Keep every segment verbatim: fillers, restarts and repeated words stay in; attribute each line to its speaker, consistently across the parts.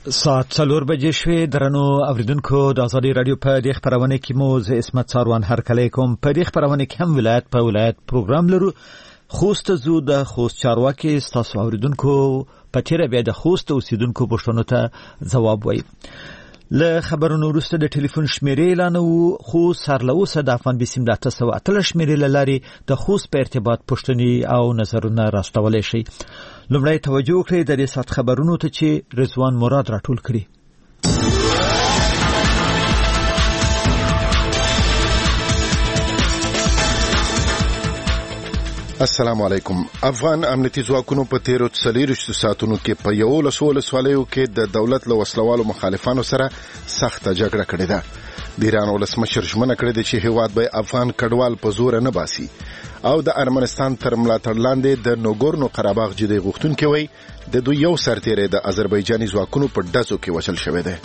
Speaker 1: ساعت څلور بجې شوې. درنو اوریدونکو د ازادي رادیو په دې خبرونه کې مو زه اسمت ساروان هرکلی کوم. په دې خبرونه کې هم ولایت په ولایت پروګرام لرو. خوست زو د خوست چارواکي ستاسو اوریدونکو په تیره بیا د خوست اوسیدونکو پوښتنو ته ځواب وایي. له خبرونو وروسته د ټلیفون شمیرې اعلان وو، خو سرلوسه د افغان بیسیم د اته سوه اتلس شمیرې له لارې د خوست په ارتباط پوښتنې او نظرونه راستولی شي. لومړی توجه وکړئ د دې ساعت خبرونو ته چې رضوان مراد راټول کړي.
Speaker 2: السلام علیکم. افغان امنیتي ځواکونو په تیرو څلېرویشتو ساعتونو کې په یولسو ولسوالیو کې د دولت له وسلوالو مخالفانو سره سخته جګړه کړې ده. د ایران ولسمشر ژمنه کړې ده چې هیواد به افغان کډوال په زور نه باسي او د ارمنستان تر ملاتړ لاندې د نوګورنو قرهباغ جدي غوښتونکي وایي د دوی یو سرتیری د آذربایجاني ځواکونو په ډزو کې وژل شوی دی.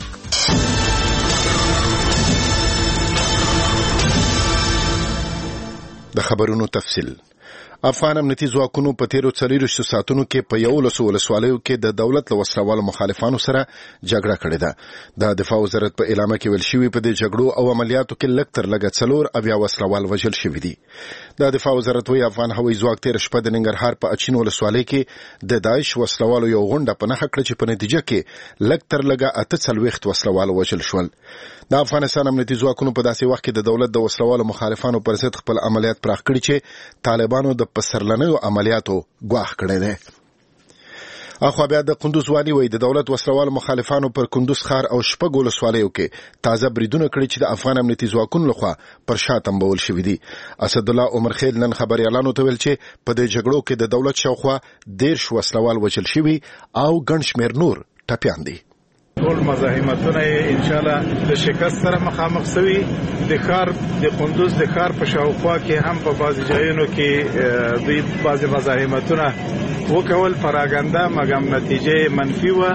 Speaker 2: د خبرونو تفصیل. افغان امنیتي ځواکونو په تیرو څلېرویشتو ساعتونو کې په یولسو ولسوالیو کې د دولت له وسلوالو مخالفانو سره جګړه کړې ده. د دفاع وزارت په اعلامیه کې ویل شوي په دې جګړو او عملیاتو کې لږ تر لږه څلور اویا وسلوال وژل شوي دي. د دفاع وزارت وایي افغان هوایي ځواک تېره شپه د ننګرهار په اچین ولسوالۍ کې د داعش وسلوالو یو غونډه په نښه کړه چې په نتیجه کې لږ تر لږه اته څلوېښت وسلوال وژل شول. د افغانستان امنیتي ځواکونو په داسې وخت کې د دولت د وسلوالو مخالفانو پر ضد خپل عملیات پراخ کړي چې طالبانو د پسرلنیو عملیاتو ګواښ کړی دی. اخوا بیا د کندوز والي وایي د دولت وسلوالو مخالفانو پر کندوز ښار او شپږو ولسوالیو کې تازه بریدونه کړي چې د افغان امنیتي ځواکونو لخوا پر شا تمبول شوي دي. اسدالله عمر خیل نن خبریالانو ته ویل چې په دې جګړو کې د دولت شاوخوا دېرش وسلوال وژل شوي او ګڼ شمېر نور ټپیان دي.
Speaker 3: ټول مزاحمتونه ان شاء الله د شکست سره مخامخ شوي. د ښار د قندوز د ښار په شاوخوا کې هم په بعضي ځایونو کې دوی بعضي مزاحمتونه وکول، پراګنده مګم نتیجه منفي و.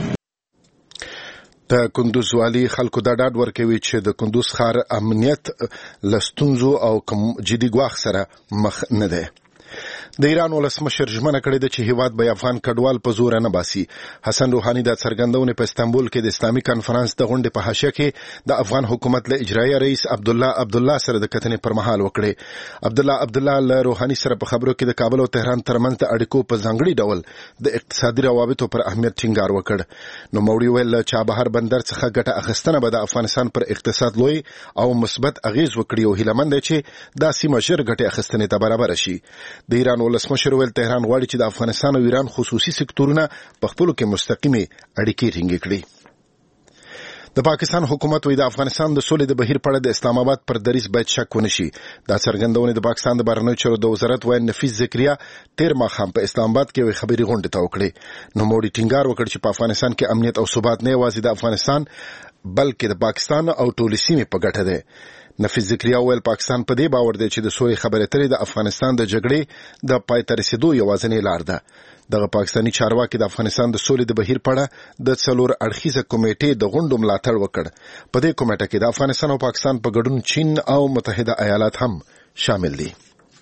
Speaker 2: د کندوز والي خلکو دا ډاډ ورکوي چې د کندوز ښار امنیت له ستونزو او جدي ګواښ سره مخ نه دی. د ایران ولسمشر ژمنه کړې ده چې هیواد به افغان کډوال په زور نه باسي. حسن روحاني د څرګندونې په استانبول کې د اسلامي کانفرنس د غونډې په حاشیه کې د افغان حکومت له اجرایي رئیس عبدالله عبدالله سره د کتنې پر مهال وکړې. عبدالله عبدالله له روحاني سره په خبرو کې د کابل او تهران ترمنځ د اړیکو په ځانګړي ډول د اقتصادي روابطو پر اهمیت ټینګار وکړ. نوموړي ویل چې چابهار بندر څخه ګټه اخیستنه به د افغانستان پر اقتصاد لوی او مثبت اغیز وکړي او هیلهمند دی چې دا سیمه ژر ګټې اخیستنې ته برابر شي. د ایران ولسمشر ویل تهران غواړي چې د افغانستان او ایران خصوصي سکتورونه په خپلو کې مستقیمې اړیکې ټینګې کړي. د پاکستان حکومت وایي د افغانستان د سولې د بهیر په اړه د اسلام آباد پر دریځ باید شک ونه شي. دا څرګندونې د پاکستان د بهرنیو چارو د وزارت وایي نفیس ذکریا تیر ماښام په اسلام آباد کې یوې خبري غونډې ته وکړې. نوموړي ټینګار وکړ چې په افغانستان کې امنیت او ثبات نه یوازې د افغانستان بلکې د پاکستان او ټولې سیمې په ګټه دی. نفیس ذکریا ویل پاکستان په دې باور دی چې د سولې خبرې اترې د افغانستان د جګړې د پای ته رسیدو یوازینۍ لار ده. دغه پاکستاني چارواکي د افغانستان د سولې د بهیر په اړه د څلور اړخیزه کمیټې د غونډو ملاتړ وکړ. په دې کمیټه کې د افغانستان او پاکستان په ګډون چین او متحده ایالات هم شامل دي.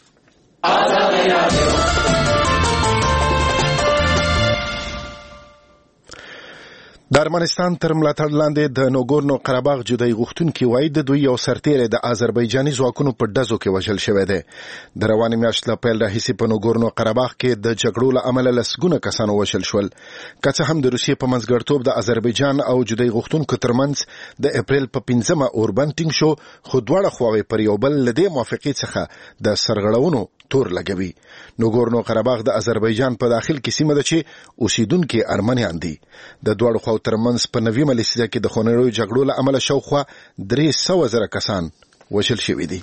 Speaker 2: د ارمنستان تر ملاتړ لاندې د نوګورنو قرهباغ جدایي غوښتونکي وایي د دوی یو سرتیری د آذربایجاني ځواکونو په ډزو کې وژل شوی دی. د روانې میاشتې له پیل راهیسې په نوګورنو قرهباغ کې د جګړو له امله لسګونه کسانو وژل شول. که څه هم د روسیې په منځګړیتوب د آذربایجان او جدایي غوښتونکو ترمنځ د اپریل په پنځمه اوربند ټینګ شو، خو دواړه خواوې پر یو بل له دې موافقې څخه د سرغړونو تور لګوي. نوګورنو قرهباغ د آذربایجان په داخل کې سیمه ده چې اوسیدونکي ارمنیان دي. د دواړو خواو ترمنځ په نویمه لسیزه کې د خونړیو جګړو له امله شاوخوا درې سوه زره کسان وژل شوي دي.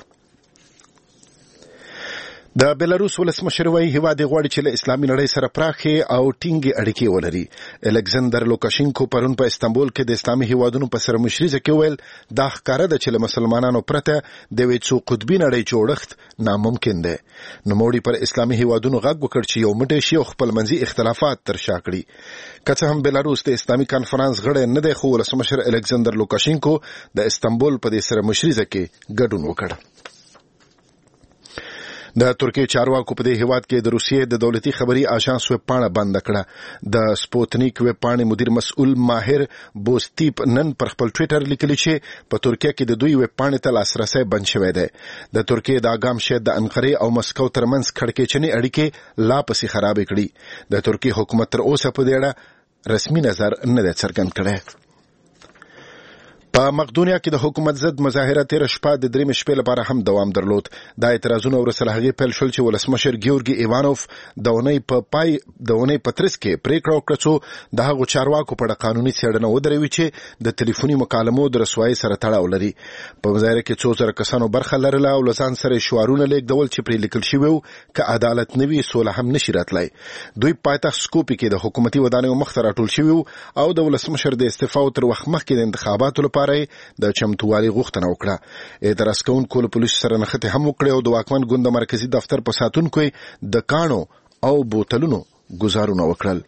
Speaker 2: د بلاروس ولسمشر وایي هیواد یې غواړي چې له اسلامي نړۍ سره پراخې او ټینګې اړیکې ولري. الکسندر لوکاشینکو پرون په استانبول کې د اسلامي هیوادونو په سره مشريزه کې ویل دا ښکاره ده چې له مسلمانانو پرته د یوې څو قطبي نړۍ جوړښت ناممکن دی. نوموړي پر اسلامي هیوادونو غږ وکړ چې یو موټی شي او خپلمنځي اختلافات تر شا کړي. که څه هم بلاروس د اسلامي کانفرنس غړی نه دی، خو ولسمشر الکسندر لوکاشینکو د استانبول په دې سره مشريزه کې ګډون وکړ. د ترکیې چارواکو په دې هیواد کې د روسیې د دولتي خبري آژانس ویب پاڼه بند کړه. د سپوتنیک ویب پاڼې مدیر مسؤل ماهر بوستیپ نن پر خپل ټوئیټر لیکلي چې په ترکیه کې د دوی ویب پاڼې ته لاسرسی بند شوی دی. د ترکیې د اقام شید د انقرې او مسکو ترمنځ کړکېچنې اړیکې لا پسې خرابې کړي. د ترکیې حکومت تر اوسه په دې اړه رسمي نظر نه دی څرګند کړی. په مقدونیا کې د حکومت ضد مظاهره تیر شپه د درې شپې لپاره هم دوام درلود. دا اعتراضونه ورسره هغه پیل شول چې ولسمشر ګیورګي ایوانوف د اونۍ په پای د اونۍ په ترڅ کې پریکړه وکړه چې د هغو چارواکو په اړه قانوني څېړنه ودروي چې د ټلیفوني مکالمو د رسوایۍ سره تړاو لري. په مظاهره کې څو زره کسانو برخه لرله او لسان سره شعارونه لیکدول چې پرې لیکل شوي وو که عدالت نه وي سوله هم نشي راتلی. دوی پایتخت سکوپي کې د حکومتي ودانیو مخ ته راټول شوي او د ولسمشر د استعفا تر وخت مخکې د انتخاباتو لپاره د چمتووالي غوښتنه وکړه. اعتراض کوونکو له پولیسو سره نښتې هم وکړې او د واکمن ګوند مرکزي دفتر په ساتونکو د کاڼو او بوتلونو ګزارونه وکړل.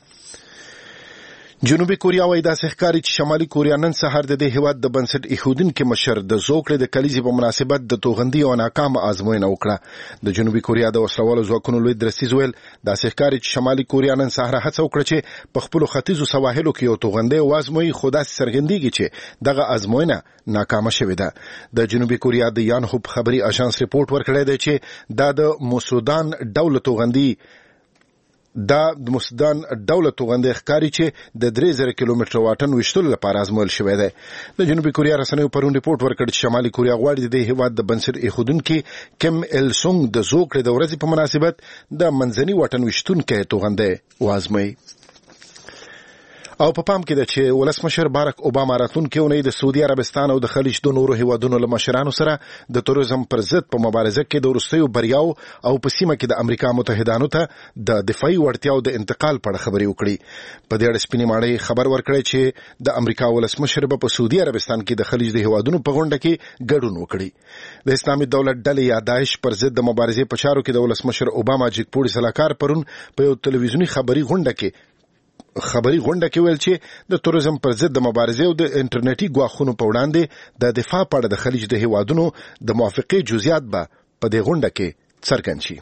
Speaker 2: جنوبي کوریا وايي داسې ښکاري چې شمالي کوریا نن سهار د دې هیواد د بنسټ ایښودونکي مشر د زوکړې د کلیزې په مناسبت د توغندي او ناکامه ازموینه وکړه. د جنوبي کوریا د وسلوالو ځواکونو لوی درستیز ویل داسې ښکاري چې شمالي کوریا نن سهار هڅه وکړه چې په خپلو ختیځو سواحلو کې یو توغندی وازموي، خو داسې څرګندېږي چې دغه ازموینه ناکامه شوې ده. د جنوبي کوریا د یانهوب خبري آژانس ریپورت ورکړی دی چې دا د موسودان ډول توغندي دا د مسودان ډول توغندي ښکاري چې د درې زره کیلومتر واټن وشتلو لپاره ازمویل شوی دی. د جنوبي کوریا رسنیو پرون ریپورت ورکړ چې شمالي کوریا غواړي د دې هیواد د بنسټ ایښودونکي کیم ایل سونګ د زوکړې د ورځې په مناسبت د منځني واټن وشتونکی توغندی وازموي. او په پام کې ده چې ولسمشر بارک اوباما راتلونکې اونۍ د سعودي عربستان او د خلیج د نورو هیوادونو له مشرانو سره د تروریزم پر ضد په مبارزه کې د وروستیو بریاو او په سیمه کې د امریکا متحدانو ته د دفاعي وړتیاو د انتقال په اړه خبرې وکړي. په دې اړه سپینې ماڼۍ خبر ورکړی چې د امریکا ولسمشر به په سعودي عربستان کې د خلیج د هیوادونو په غونډه کې ګډون وکړي. د اسلامي دولت ډلې یا داعش پر ضد د مبارزې په چارو کې د ولسمشر اوباما جګپوړي سلاکار پرون په یو تلویزیونی خبري غونډه کې خبري غونډه کې ویل چې د تروریزم پر ضد د مبارزې او د انټرنیټي ګواښونو په وړاندې د دفاع په اړه د خلیج د هیوادونو د موافقې جزئیات به په دې غونډه کې څرګند شي.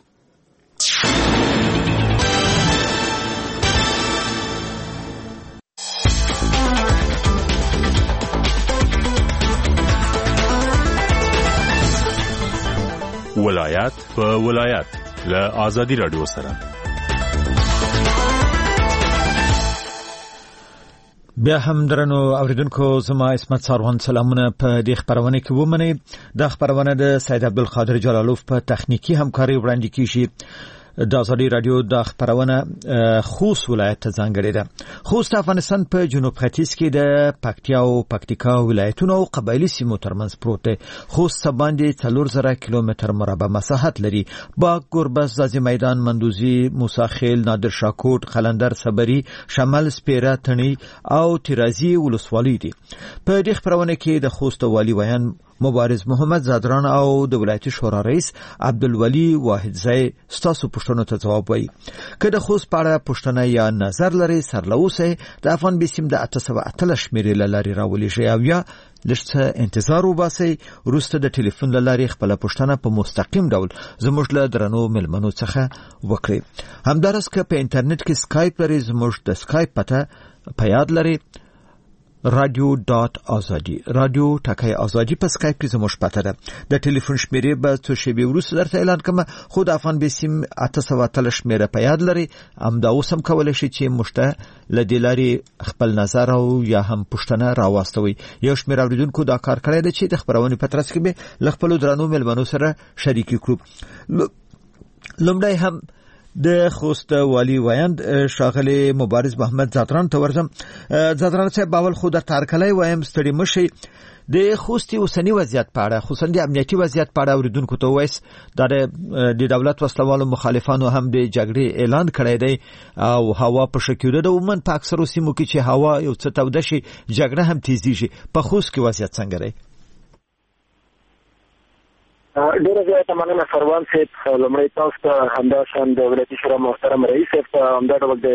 Speaker 4: ولایت په ولایت له آزادی رادیو سره
Speaker 1: بیا هم درنو اوریدونکو زما اسمت ساروان سلامونه په دې خبرونه کې ومنئ. د خبرونه د سید عبدالقادر جلالوف په تخنیکی همکاري وړاندې کیږي. د آزادی رادیو د خبرونه خوست ولایت ته ځانګړې ده. خوست افغانستان په جنوب ختیځ کې د پکتیا او پکتیکا ولایتونو او قبایلی سیمو ترمنځ پروت دی. خوست باندې څلور زره کیلومتر مربع مساحت لري. باغ، گربز، زازی میدان، مندوزی، موساخیل، نادر شاکوټ، قلندر، صبري، شمال، سپیره، تڼي او تیرازی ولسوالۍ دي. په دې خبرونه کې د خوست والی ویان مبارز محمد زادران او د ولایتي شورا رئیس عبدالولی واحدزی ستاسو پوښتنو ته جواب وایي. که د خوست په اړه پوښتنه یا نظر لرئ سرلوسئ د افغان بیسیم د اته سوه اتلس شمېرې له لارې راولېږئ او یا لږ څه انتظار وباسئ. وروسته د ټلیفون له لارې خپله پوښتنه په مستقیم ډول زموږ له درنو مېلمنو څخه وکړئ. همداراز که په انټرنیټ کې سکایپ لرئ زموږ د سکایپ پته په یاد لرئ رادیو ډاټ آزادي رادیو ټاکای آزادي په سکایپ کې زموږ پته ده. د ټلیفون شمیرې به څو شېبې وروسته درته اعلان کوم. خو د افغان بیسیم اته سوه اتلس شمیره په یاد لرئ. همدا اوس هم کولی شئ چې موږ ته له دې لارې خپل نظر او یا هم پوښتنه راواستوئ. یو شمېر اورېدونکو دا کار کړی دی چې د خپرونې په ترڅ کې به له خپلو درنو مېلمنو سره شریکې کړو. لومړی هم د خوست والی ویاند شاغلی مبارز محمد زادران ته ورځم. زادران صاحب باول خو در تارکلی وایم ستړي مشئ. د خوستي اوسنی وضعیت په اړه خصوصا د امنیتي وضعیت په اړه اوریدونکو ته وایس د دولت وسلوالو مخالفانو هم د جګړې اعلان کړی دی او هوا په شکیده ده. عموما په اکثرو سیمو کې چې هوا یو څه توده شي جګړه هم تیزیږي. په خوست کې وضعیت څنګه دی؟
Speaker 5: ډیره زیاته مننه سروان صاحب. لومړی تاسو ته همداشان د ولایتي شورا محترم رئیس صاحب ته همدا ډول د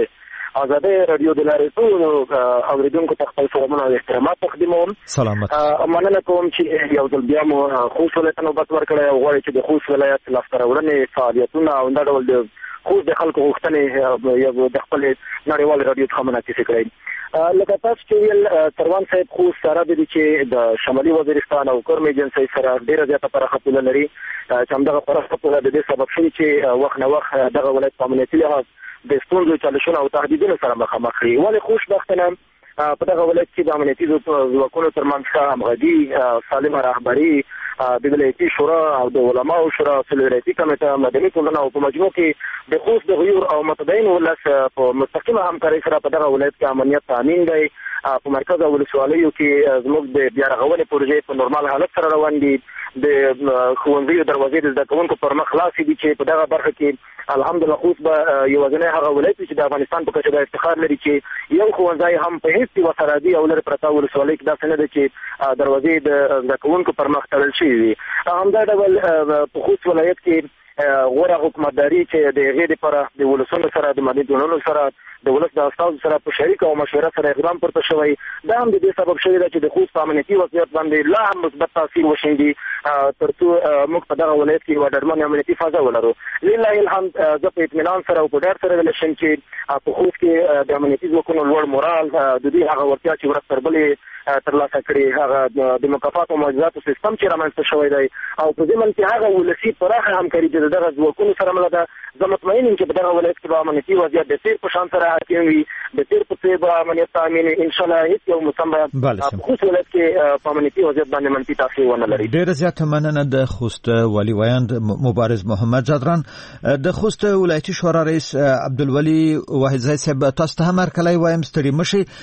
Speaker 5: آزادۍ رادیو د لارې ټولو اوریدونکو ته خپل سلامونه او احترامات تقدیموم.
Speaker 1: سلامت.
Speaker 5: مننه کوم چې یو ځل بیا مو خوست ولایت ته نوبت ورکړی او غواړئ چې د خوست ولایت لاسته راوړنې فعالیتونه او دا ډول د خوست د خلکو غوښتنې د خپلې نړیوالې رادیو څخه منعکسې کړئ. لکه تاسو چې ویل سروان صاحب خوست سره دی چې د شمالي وزیرستان او کرم ایجنسۍ سره ډېره زیاته پراخه پوله لري چې همدغه پراخه پوله د دې سبب شوي چې وخت نه وخت دغه ولایت په امنیتي لحاظ د ستونزو چالشونو او تهدیدونو سره مخامخ وي. ولې خوشبختانه په دغه ولایت کې د امنیتي ځواکونو ترمنځ ښه همغږي، سالمه رهبري، د ولایتي شورا او د علماو شورا، ولایتي کمیټه، مدني ټولنه او په مجموع کې د خوست د غیور او متدین ولس په مستقیمه همکارۍ سره په دغه ولایت کې امنیت تامین دی. په مرکز او ولسوالیو کې زموږ د بیا رغونې پروژې په نورمال حالت سره روان دي. د ښوونځیو دروازې د زده کوونکو پر مخ خلاصې دي چې په دغه برخه کې الحمدلله خوست به یوازینی هغه ولایت چې د افغانستان په کچه د افتخار لري چې یو ښوونځی هم په هیڅ یوه سرحدي او لرې پرته ولسوالۍ کې داسې نه ده چې دروازې د زده کوونکو پر مخ تړل شوي وي. همدا ډول په خوست ولایت کې غوره حکومتداري چې د هغې دپاره د ولسونو سره، د مدني ټولنو سره، د ولس د استازو سره په شریک او مشوره سره اقدام پورته شوی. دا هم د دې سبب شوی ده چې د خوست په امنیتي وضعیت باندې لا هم مثبت تاثیر وشیندي تر څو موږ په دغه ولایت کې یوه ډاډمنه امنیتي فضا ولرو. لله الحمد زه په اطمینان سره او په ډاډ سره ویلی شم چې په خوست کې د امنیتي ځواکونو لوړ مورال، د دوی هغه وړتیا چې ورځ تر بلې ترلاسه کړي، هغه د مکافات او معجزاتو سیستم چې رامنځته شوی دی او په ضمن کې هغه ولسي پراخه همکاري چې د دغه ځواکونو سره مله ده. زه مطمئن یم چې په دغه ولایت کې به امنیتي وضعیت د تېر په شان سره حاکم وي، د تېر په څېر به امنیت تامین وي. انشاءالله هېڅ یو موسم به په خوست ولایت کې په امنیتي وضعیت باندې منفي تاثیر ونه لري.
Speaker 1: ډېره زیاته مننه د خوست والي ویاند مبارز محمد جادران. د خوست ولایتي شورا رئیس عبدالولي واحدزی صاحب، تاسو ته هم هرکلی وایم، ستړي مه شئ.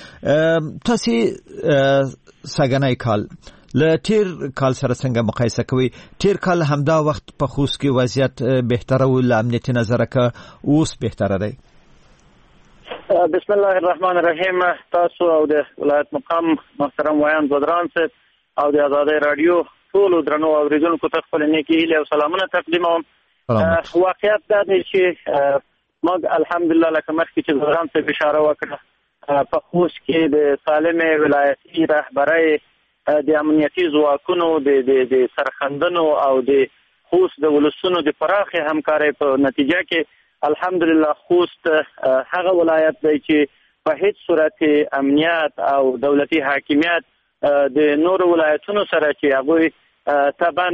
Speaker 1: تاسې سږنی کال له تیر کال سره څنګه مقایسه کوي؟ تیر کال همدا وخت په خوست کې وضعیت بهتره و له امنیتي نظره که اوس بهتره دی؟
Speaker 6: بسم الله الرحمن الرحیم. تاسو او د ولایت مقام محترم ویاند جادران صاحب او د آزادۍ رادیو ټولو درنو اوریدونکو ته خپل نیکې هیلې او سلامونه تقدیموم. واقعیت دا دی چې موږ الحمدلله لکه مخکې چې جادران صاحب اشاره وکړه په خوست کې د سالمې ولایتي رهبرۍ، د امنیتي ځواکونو د سرخندنو او د خوست د ولسونو د پراخې همکارۍ په نتیجه کې الحمدلله خوست هغه ولایت دی چې په هیڅ صورت امنیت او دولتي حاکمیت د نورو ولایتونو سره چې هغوی طبعا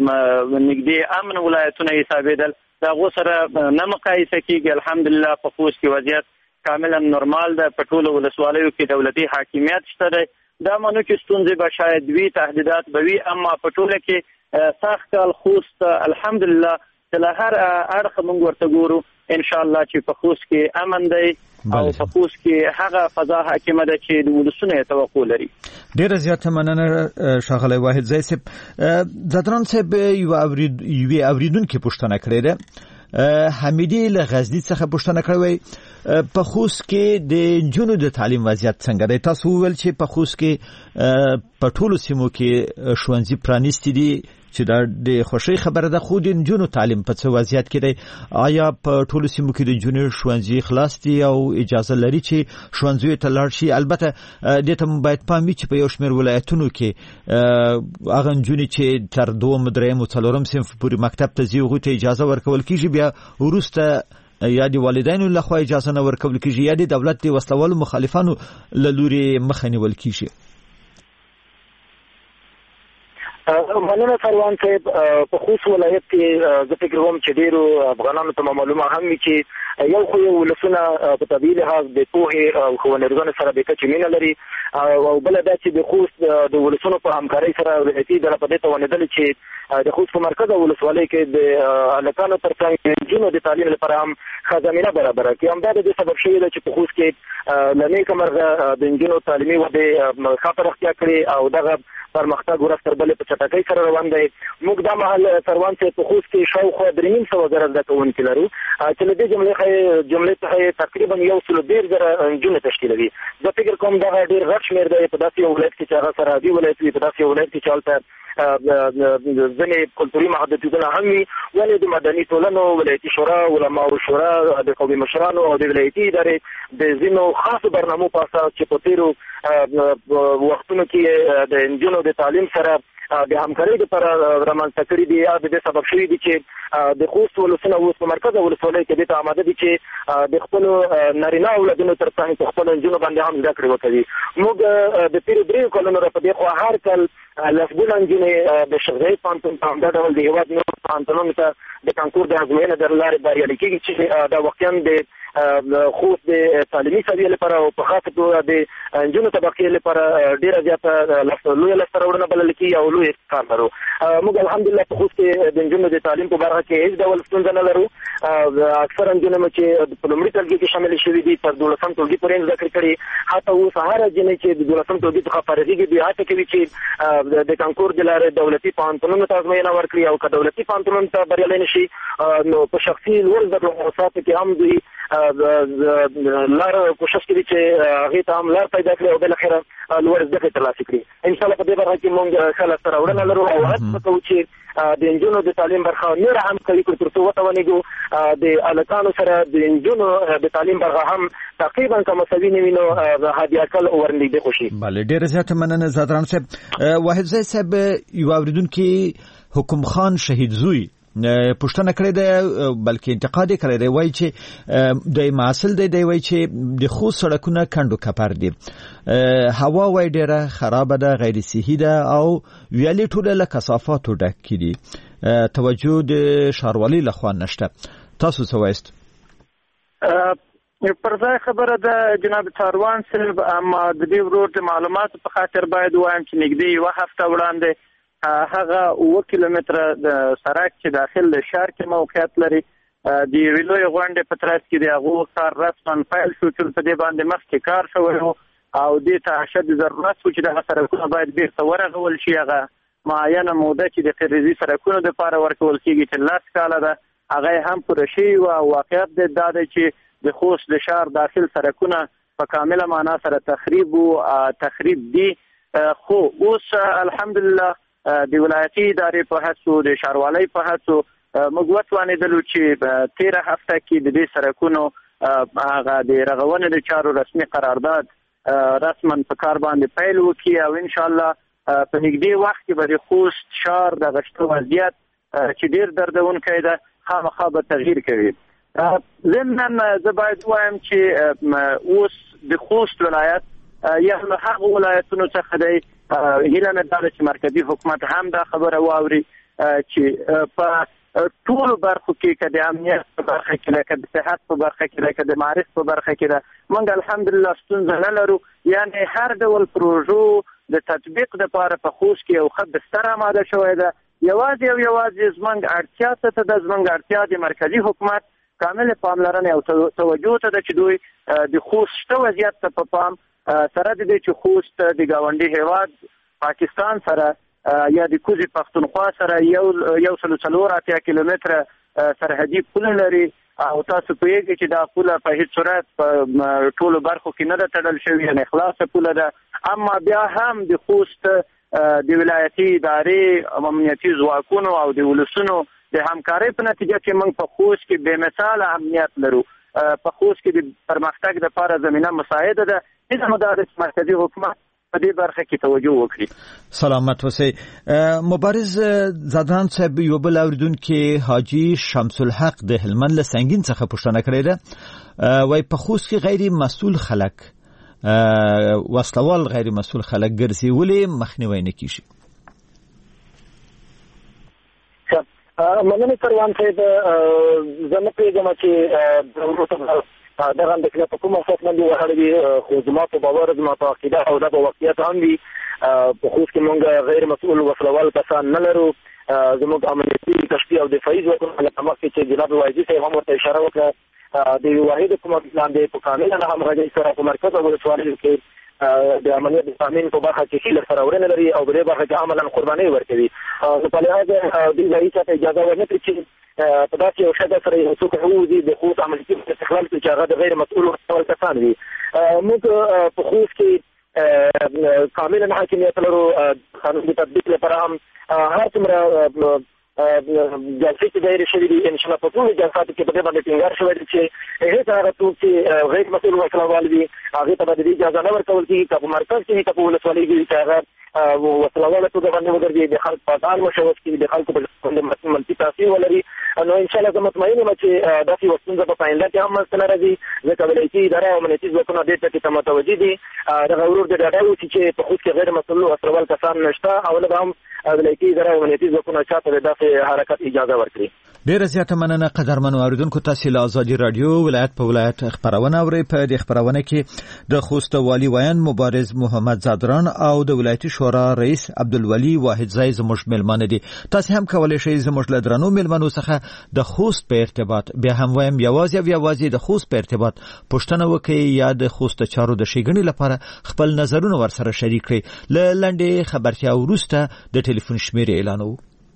Speaker 6: نږدې امن ولایتونه حسابېدل د هغو سره نه مقایسه کېږي. الحمدلله په خوست کې وضعیت کاملا نورمال ده. په ټولو ولسوالیو کې دولتي حاکمیت شته دی. دا معنی چې ستونزې به شاید وي، تهدیدات به وي، اما په ټوله کې سخت کال خوست الحمدلله چې له هر اړخه موږ ورته ګورو انشاءالله چې په خوست کې امن دی او په خوست کې هغه فضا حاکمه ده چې د ولسونو یې توقع لري.
Speaker 1: ډېره زیاته مننه ښاغلی واحدزی صاحب. جادران صاحب یوې اوریدونکي پوښتنه کړې ده. حمیدي له غزني څخه پوښتنه کړې وی په خوست کې د نجونو د تعلیم وضعیت څنګه دی؟ تاسو وویل چې په خوست کې په ټولو سیمو کې ښوونځي پرانیستي دي چې دا د خوښۍ خبره ده، خو د نجونو تعلیم په څه وضعیت کې دی؟ آیا په ټولو سیمو کې د نجونو ښوونځي خلاص دي او اجازه لري چې ښوونځیو ته لاړ شي؟ البته دې ته باید پام وي چې په یو شمېر ولایتونو کې هغه نجونې چې تر دوم، درېیم او څلورم صنف پورې مکتب ته ځي هغوی ته اجازه ورکول کېږي، بیا وروسته یا د والدینو لخوا اجازه نه ورکول کېږي یا د دولت د وسلوالو مخالفانو له لورې مخه نیول کېږي.
Speaker 5: مننه سروان صاحب. په خوست ولایت کې زه فکر کوم چې ډېرو افغانانو ته معلومه هم وي چې یو خو یو ولسونه په طبیعي لحاظ د پوهې او ښوونې روزنې سره د کچې مینه لري او بله دا چې د خوست د ولسونو په همکارۍ سره ولایتي ډله په دې توانېدلې چې د خوست په مرکز او ولسوالۍ کې د هلکانو تر څنګ د نجونو د تعلیم لپاره هم ښه زمینه برابره کړي. همدا د دې سبب شوی ده چې په خوست کې له نیکه مرغه د نجونو تعلیمي ودې ښه پراختیا کړې او دغه پرمختګ ورځ تر بلې په چټکۍ سره روان دی. موږ دا مهال سروان صاحب په خوست کې شاوخوا درې نیم سوه زره زده کوونکي لرو چې له دې جملې څخه تقریبا یو سلو دېرش زره نجونې تشکیلوي. زه فکر کوم دغه ډېر غټ شمېر دی په داسې یو ولایت کې چې هغه سرحدي ولایت وي، په داسې یو ولایت کې چې هلته ځینې کلتوري محدودیتونه هم وي، ولې د مدني ټولنو، ولایتي شورا، علماو شورا، د قومي مشرانو او د ولایتي ادارې د ځینو خاصو برنامو په اساس چې په تیرو وختونو کې د نجونو د تعلیم سره د همکارۍ لپاره رامنځته کړي دي، یا د دې سبب شوي دي چې د خوست ولسونه اوس په مرکزه ولسوالۍ کې دې ته آماده دي چې د خپلو نارینه اولادونو تر څنګ په خپلو نجونو باندې هم زده کړې وکوي. موږ د تېرو دریو کلونو را په دې خوا هر کال لسګونه نجونې د شیخ زاید پوهنتون په همدا ډول د هېواد نورو پوهنتونونو ته د کانکور د ازموینې د لارې بریالي کېږي چې دا واقعا د خوست د تعلیمي سویې لپاره او په خاصه توګه د نجونو طبقې لپاره ډېره زیاته لویه لاسته راوړنه بلل کېږي او لوی کار لرو. موږ الحمدلله په خوست کې د نجونو د تعلیم په برخه کې هېڅ ډول ستونزه نه لرو. اکثره نجونې مو چې په لومړي ټولګي کې شاملې شوي دي تر دولسم ټولګي پورې زده کړې کړي. حتی اوس هره جنۍ چې د دولسم ټولګي څخه فارغېږي بیا هڅه کوي چې د کانکور د لارې دولتي پوهنتونونو ته ازموینه ورکړي او که دولتي پوهنتونونو ته بریالي نه شي نو په شخصي لوړ زده کړو موضوعاتو کې هم دوی لار کوشش کوي چې هغې ته هم لار پیدا کړي او بالاخره لوړ زده کړې ترلاسه کړي. انشاءالله په دې برخه کې موږ ښه لاسته راوړنه لرو او هڅه به کوو چې د نجونو د تعلیم برخه نوره هم قوي کړو تر څو وتوانېږو د هلکانو سره د نجونو د تعلیم برخه هم تقریبا که مساوي نه وي نو حداقل ورنږدې خو شي.
Speaker 1: بله، ډېره زیاته مننه زادران صاحب. واحد زی صاحب، یو اورېدونکي حکم خان شهید زوی پوښتنه کړې ده بلکې انتقاد یې کړی دی، وایي چې دی محصل دی دی وایي چې د خوست سړکونه کنډ و کپر دي، هوا وایي ډېره خرابه ده، غیر صحي ده او ویالې ټوله له کثافاتو ډکې دي، توجه د ښاروالۍ لخوا نشته. تاسو څه وایست؟
Speaker 6: پر ځای خبره ده جناب ساروان صاحب، اما د دې ورور د معلوماتو په خاطر باید ووایم چې نږدې یوه هفته وړاندې هغه اوه کیلومتره د سړک چې داخل د ښار کې موقعیت لري د یوې لویې غونډې په ترڅ کې د هغو کار رسما پیل شو چې په دې باندې مخکې کار شوی و او دې ته اشد ضرورت و چې دغه سړکونه باید بیرته ورغول شي. هغه معینه موده چې د قرضي سړکونو دپاره ورکول کېږي چې لس کاله ده هغه هم پوره شوي وه. واقعیت دی دا دی چې د خوست د ښار داخل سړکونه په کامله معنا سره تخریب و تخریب دي، خو اوس الحمدلله د ولایتي ادارې په هڅو د ښاروالۍ په هڅو موږ وتوانېدلو چې تېره هفته کې د دې سړکونو هغه د رغونې د چارو رسمي قرارداد رسما په کار باندې پیل وکړي او انشاءالله په نږدې وخت کې به د خوست ښار دغه شته وضعیت چې ډېر دردونکی ده خامخا به تغییر کوي. ضمناً زه باید ووایم چې اوس د خوست ولایت یو له هغو ولایتونو څخه دی، هیله مې دا ده چې مرکزي حکومت هم دا خبره واوري چې په ټولو برخو کې که د امنیت په برخه کې ده، که د صحت په برخه کې ده، که د معرف په برخه کې ده، موږ الحمدلله ستونزه نه لرو. یعنې هر ډول پروژو د تطبیق دپاره په خوست کې یو ښه بستر اماده شوی ده. یوازې او یوازې زموږ اړتیا څه ته ده؟ زموږ اړتیا د مرکزي حکومت کامل پاملرنې او توجه ته ده چې دوی د خوست شته وضعیت ته په پام سره د دې چې خوست د ګاونډي هېواد پاکستان سره یا د کوزي پښتونخوا سره یو یو سلو څلور اتیا کیلومتره سرحدي پوله لري او تاسو پوهیږئ چې دا پوله په هیڅ صورت په ټولو برخو کې نه ده تړل شوې، یعنې خلاصه پوله ده. اما بیا هم د خوست د ولایتي ادارې امنیتي ځواکونو او د ولسونو د همکارۍ په نتیجه کې موږ په خوست کې بې مثاله امنیت لرو. په خوست کې د پرمختګ لپاره زمینه مساعده ده. هیڅ مو دا ده چې مرکزي حکومت په دې برخه کې توجه وکړي.
Speaker 1: سلامت اوسئ. مبارز زادران صاحب، یو بل اورېدونکي حاجي شمس الحق د هلمند له سنګین څخه پوښتنه کړې ده، وایي په خوست کې غیر مسؤل خلک وسلوال غیر مسؤل خلک ګرځي، ولې مخنیوی نه کیږي؟
Speaker 5: مننه سروان صاحب، زه نه پوهېږم چې دغه اندېښنه په کوم اساس باندې ولاړه وي، خو زما په باور زما په عقیده او دا به واقعیت هم وي په خوست کې موږ غیر مسؤل وسلوال کسان نه لرو. زموږ امنیتي کشفي او دفاعي ځواکونه لکه مخکې چې جناب وایزي صاحب هم ورته اشاره وکړه د یو واحد حکومت لاندې په کامله نه همغږۍ سره په مرکز او ولسوالۍ کې د امنیت د تامین په برخه کې هیله سره ورنه لري او په دې برخه کې عملاً قربانۍ ورکوي. نو په لحاظ دوی ځایي ته اجازه ورنه کړي چې په داسې یو شګه سره یو څوک ووځي د خوست عملیاتي استقلال کې چې هغه د غیر مسؤل وسلوال کسان وي. موږ په خوست کې کاملا حاکمیت لرو قانون د تطبیق لپاره هم هر څومره جلسې چې دایره شوي دي انشاءالله په ټولو جلساتو کې په دې باندې ټینګار شوی دی چې هېڅ هغه څوک چې غیر مسؤل وسله وال وي هغې ته به د دې اجازه نه ورکول کېږي که په مرکز کې وي که په ولسوالۍ کې وي چې هغه وسله واله توګه باندې وګرځي د خلکو په ځان مشوش کړي د خلکو په منفي تاثیر ولري نو انشاءالله زه مطمئن یم چې داسې یوه ستونزه په آینده کې هم منځته نه راځي ځکه ولایتي اداره او امنیتي ځواکونه دې ټکي ته متوجه دي دغه ورور د ډاډه اوسي چې په خوست کې غیر مسؤل وسله وال کسان نشته او نه به هم ولایتي اداره او امنیتي ځواکونه چاته د داسې حرکت اجازه ورکړي.
Speaker 1: ډیره زیاته مننه قدرمنو اوریدونکو. تاسو له ازادي رادیو ولایت په ولایت خبرونه اورئ. په دې خبرونه کې د خوست والی ویان مبارز محمد زادران او د ولایتي شورا رئیس عبدالولی واحد زای زموږ ملمانه دي. تاسو هم کولای شئ زموږ له درنو ملمنو څخه د خوست په ارتباط بیا هم وایم یوازې او یوازې د خوست په ارتباط پوښتنه وکړئ یا د خوست چارو د ښېګڼې لپاره خپل نظرونه ورسره شریک کړئ. له لنډې خبرتیا وروسته د ټلیفون شمیرې اعلانوو.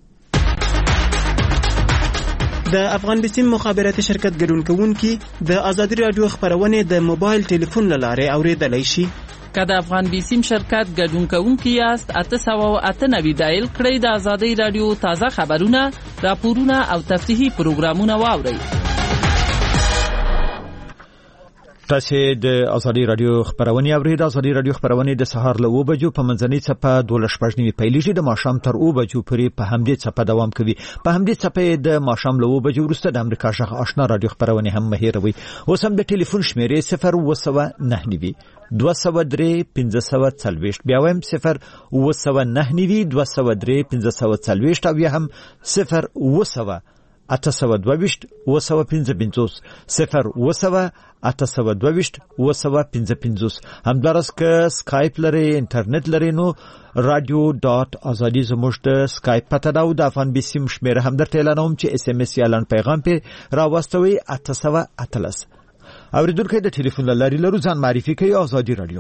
Speaker 7: د افغان بسیم مخابراتي شرکت ګډون کوونکي د ازادي رادیو خبرونه د موبایل ټلیفون له لارې اوریدلای شي.
Speaker 8: که د افغان بسیم شرکت ګډون کوونکي یاست اته سوه او اته نوي ډایل کړئ د ازادي رادیو تازه خبرونه، راپورونه او تفصیلي پروګرامونه واورئ.
Speaker 1: تاسو د ازادي رادیو خبرونه اورئ. د ازادي رادیو خبرونه د سهار له اوه بجو په منځنۍ څپه دوه شپږ نیمې پیلېږي، د ماښام تر اوه بجو پورې په همدې څپه دوام کوي. په همدې څپه د ماښام له اوه بجو وروسته د امریکا غږ آشنا رادیو خبرونه هم مه هېروئ. اوس هم د ټلیفون شمیرې صفر اوه سوه نهه نوي دوه سوه درې پنځه سوه څلوېښت، بیا وایم صفر اوه سوه نهه نوي دوه سوه درې پنځه سوه څلوېښت او بیا هم صفر اوه سوه اته سوه دوه ویشت اوه سوه پنځه پنځوس، صفر اوه سوه اته سوه دوه ویشت اوه سوه پنځه پنځوس. همداراز که سکایپ لري انټرنیټ لري نو رادیو ډاټ ازادي زموږ د سکایپ پته ده او د افغان بسیم شمیره هم درته اعلانوم چې اس ام اس یا لنډ پیغام پې راواستوئ اته سوه اتلس. اوریدونکو د ټلیفون له لارې لرو ځان معرفي کوي. ازادي رادیو.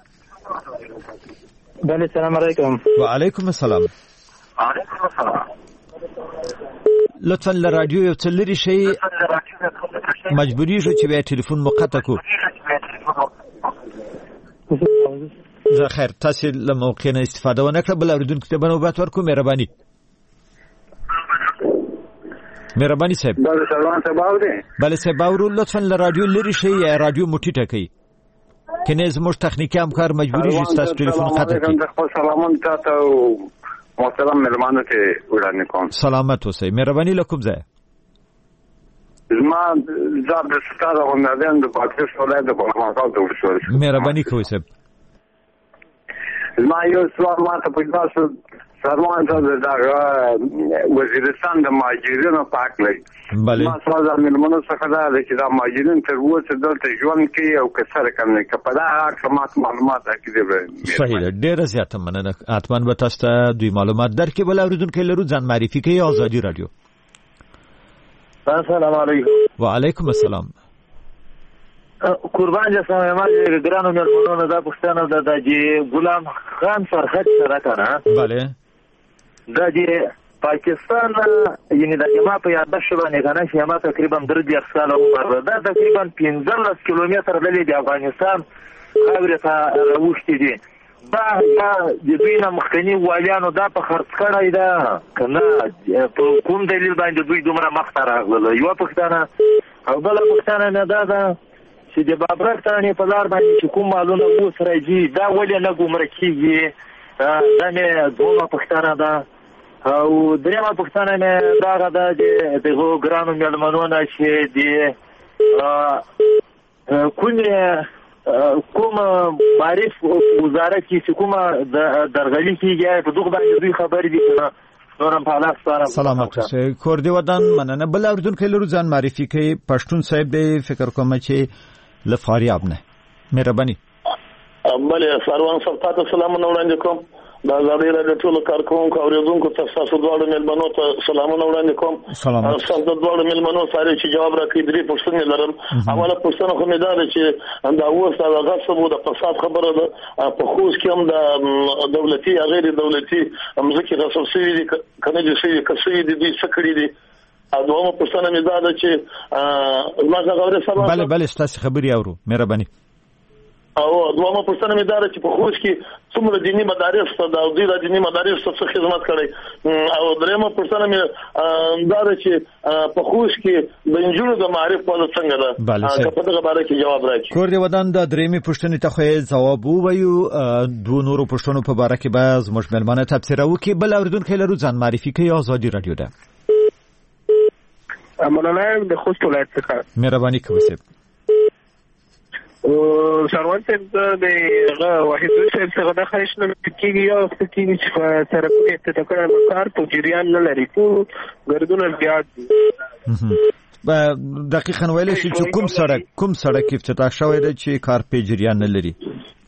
Speaker 6: بله سلام علیکم.
Speaker 1: وعلیکم السلام.
Speaker 6: وعلیکم السلام.
Speaker 1: لطفا له رادیو یو څه لرې شئ، مجبوري شو چې بیا ټلیفون مو قطع کړو. زه خیر تاسو له موقع نه استفاده ونه کړه، بل اوریدونکو ته به نوبت ورکړو. مهرباني مهرباني صاحب.
Speaker 9: بله سلام صاحب اورئ؟
Speaker 1: بله صاحب اورو. لطفا له رادیو لرې شئ یا رادیو مو ټیټه کړئ، کنه زموږ تخنیکي همکار مجبوري شي ستاسو ټلیفون قطع کړي.
Speaker 9: خپل سلامونه تاسو محترم ملمانو ته وړاندې کوم.
Speaker 1: سلامت اوسئ. مهرباني له کوم ځای؟
Speaker 9: زما ځاب د ستاره غونډه د پاکستان ولایت د بغلان ته ورسول.
Speaker 1: مهرباني کوئ صاحب.
Speaker 9: زما یو سوال ماته پیدا شو، سروان ته د وزیرستان د مهاجرینو پاک لري.
Speaker 1: بله.
Speaker 9: ما سوال د ملمنو څخه دا دی چې دا مهاجرین تر اوسه دلته ژوند کوي او که سره کم نه کوي. په دا اړه معلومات راکړئ.
Speaker 1: صحیح ده. ډېره زیاته مننه. حتما به تاسو ته دوی معلومات درکړي. بل اوریدونکي لرو ځان معرفي کوي. ازادي رادیو.
Speaker 6: السلام علیکم.
Speaker 1: وعلیکم السلام.
Speaker 6: قربان جسم ما ګرانو ملمنو دا پښتنه ده چې غلام خان فرحت سره کنه.
Speaker 1: بله.
Speaker 6: دا چې پاکستان یعنی د جما په یاد شوه کنه چې ما تقریبا درې سال عمر دا تقریبا پنځلس کیلومتر لري د افغانستان خاورې ته راوښتي دي. دا د دوی نه مخکنی والیانو دا په خرڅ کړی ده کنه په کوم دلیل باندې دوی دومره مخ ته راغله؟ یوه پوښتنه. او بله پوښتنه مې دا ده چې د بابرک ترانې په لار باندې چې کوم مالونه اوس راځي دا ولې نه ګمره کېږي؟ دا مې دومره پوښتنه ده. او درېیمه پوښتنه مې دغه ده چې دغو ګرانو مېلمنو نه چې د کومې کوم معرف وزارت کې چې کومه درغلي کېږي په دغه باندې دوی خبرې دي کنه. نورم په الله سپارم.
Speaker 1: سلامت اوسئ. کور دې ودان. مننه. بل اوریدونکي لرو ځان معرفي کوي. پښتون صاحب دی فکر کوم چې له فاریاب نه. مهرباني.
Speaker 10: بله سروان صاحب تاسو سلامونه وړاندې کوم. د ازادي رادیو ټول کارکونکو او اوریدونکو ته تاسو دواړو ملمنو ته سلامونه وړاندې کوم.
Speaker 1: سلامت.
Speaker 10: تاسو د دواړو ملمنو سره چې جواب راکړي درې پوښتنې لرم. اوله پوښتنه خو مې دا ده چې دا اوس د غصب او د فساد خبره ده په خوست کې هم د دولتي او غیر دولتي مځکې غصب شوي دي کنه دي شوي کسوي دي دوی څه کړي دي. او دومره پوښتنه مې دا ده چې ما څنګه اورې سبا.
Speaker 1: بله بله ستاسو خبرې اورو. مهرباني.
Speaker 10: او دومره پوښتنه مې دا چې په خوست کې څومره دیني مدارس ته د دوی د دیني مدارس څخه خدمت کړي او درېمه پوښتنه مې دا چې په خوست کې د انجونو د معرف په اړه څنګه ده په دغه باره کې جواب راکړي.
Speaker 1: کور دی ودان د درېمې پوښتنې ته خو جواب ووایو. دوه نورو پوښتنو په باره کې به زموږ مېلمانه تبصره وکړي. بل اوریدونکی لرو ځان معرفي کوي. آزادي رادیو ده.
Speaker 11: مولانا د خوست ولایت څخه
Speaker 1: مهرباني کوئ صاحب.
Speaker 11: سروان صاحب د واحد صاحب څخه د خواهش نه کېږي یا کېږي چې په سرکونو افتتاح کړه کار په جریان نه لري ټول ګردونه زیات دي.
Speaker 1: دقیقاً ویلی شي چې کوم سړک کوم سړک افتتاح شوی دی چې کار په جریان نه لري؟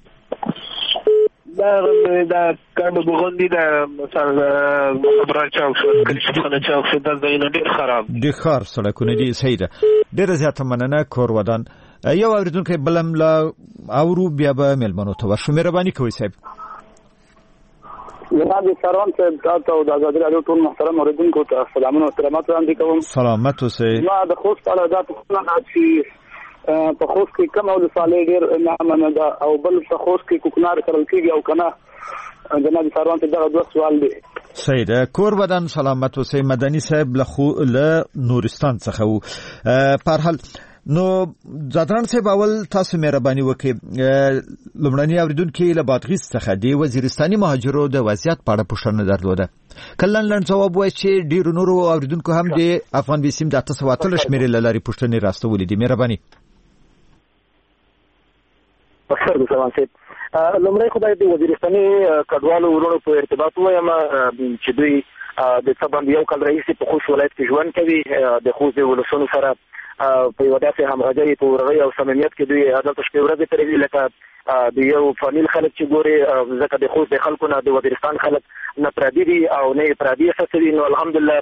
Speaker 11: دا د کاندو بغوندي د مثلا مخبره چوک شو کلیشخانه چوک شو دا ځایونه ډېر خراب
Speaker 1: دي. ښار سړکونه دي. صحیح ده. ډېره زیاته مننه کور ودان. یو اوریدونکی بلم لا اورو بیا به مېلمنو ته ورشو. مهرباني کوئ صاحب.
Speaker 5: جناب سروان صاحب تاسو او د آزادي رادیو ټول محترم اوریدونکو ته سلامونه او احترامات وړاندې کوم.
Speaker 1: سلامت اوسئ.
Speaker 5: ما د خوست په اړه دا پوښتنه چې په خوست کې کوم ولسوالۍ ډېر نامنه ده او بل په خوست کې کوکنار کرل کېږي او کنه؟ جناب سروان صاحب دا دوه سوال دي.
Speaker 1: صحیح ده. کور بدن سلامت اوسئ. مدني صاحب له خو له نورستان څخه وو. په هر حال نو زادران صاحب اول تاسو مهرباني وکړئ. لومړنی اوریدونکي له بادغیس څخه دی وزیرستاني مهاجرو د وضعیت په اړه پوښتنه درلوده. کله لنډ جواب وایي چې ډېر نورو اوریدونکو هم د افغان بیسیم د اته سوه اتلس شمېرې له لارې پوښتنې راستولې دي. مهرباني.
Speaker 5: اکثر د سلام صاحب لومړی خدای د وزیرستاني کډوالو ورونو په ارتباط وایم چې دوی د څه باندې یو کال راهیسې په خوست ولایت کې ژوند کوي. د خوست د ولسونو سره په یو داسې همغږۍ په ورغۍ او صمیمیت کې دوی دلته شپې ورځې تېروي لکه د یو فامیل خلک چې ګوري ځکه د خوست د خلکو نه د وزیرستان خلک نه پردي دي او نه یې پردي احساسوي. نو الحمدلله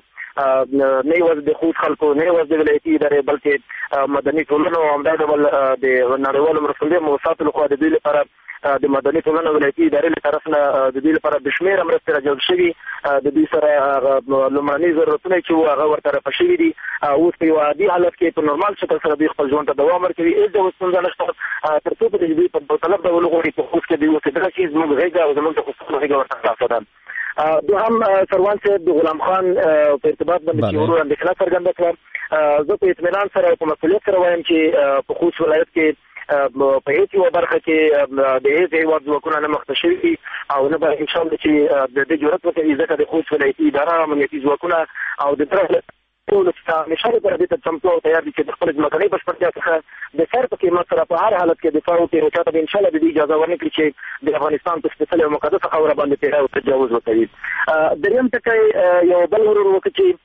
Speaker 5: نه یوازې د خوست خلکو نه یوازې د ولایتي ادارې بلکې مدني ټولنو او همدا ډول د نړیوالو مرستندویو موسساتو لخوا د دوی لپاره د مدني ټولنو ولایتي ادارې له طرف نه د دوی لپاره د شمېره مرستې راجلب شوي. د دوی سره لومړني ضرورتونه چې وو هغه ورته رفع شوي دي. اوس په یو عادي حالت کې په نورمال شکل سره دوی خپل ژوند ته دوام ورکوي. هېڅ ډول ستونزه نشته تر څو پورې دوی په طلب ډول وغواړي په خوست کې دوی اوسېدلی شي. زموږ غېږه او زموږ د خوستانو غېږه ورته خلاصه ده. دوهم سروان صاحب د غلام خان په ارتباط باندې چې ورور اندېښنه څرګنده کړه. زه په اطمینان سره او په مسؤلیت سره وایم چې په خوست ولایت کې په هیڅ یوه برخه کې د هیڅ هېواد ځواکونه نه مخته شوي او نه به انشاءالله چې د دې جرأت وکوي ځکه د خوست ولایتي اداره امنیتي ځواکونه او د طرف ټولو چې همیشه لپاره دې ته چمتو او تیار دي چې د خپل ځمکنۍ بشپړتیا څخه د سر په قیمت سره په هر حالت کې دفاع وکړي. نو چاته به انشاءالله د دې اجازه ورنکړي چې د افغانستان په سپېڅلې او مقدسه خاوره باندې تېری او تجاوز وکوي. درېیم ټکی یو بل ورور وکړي چې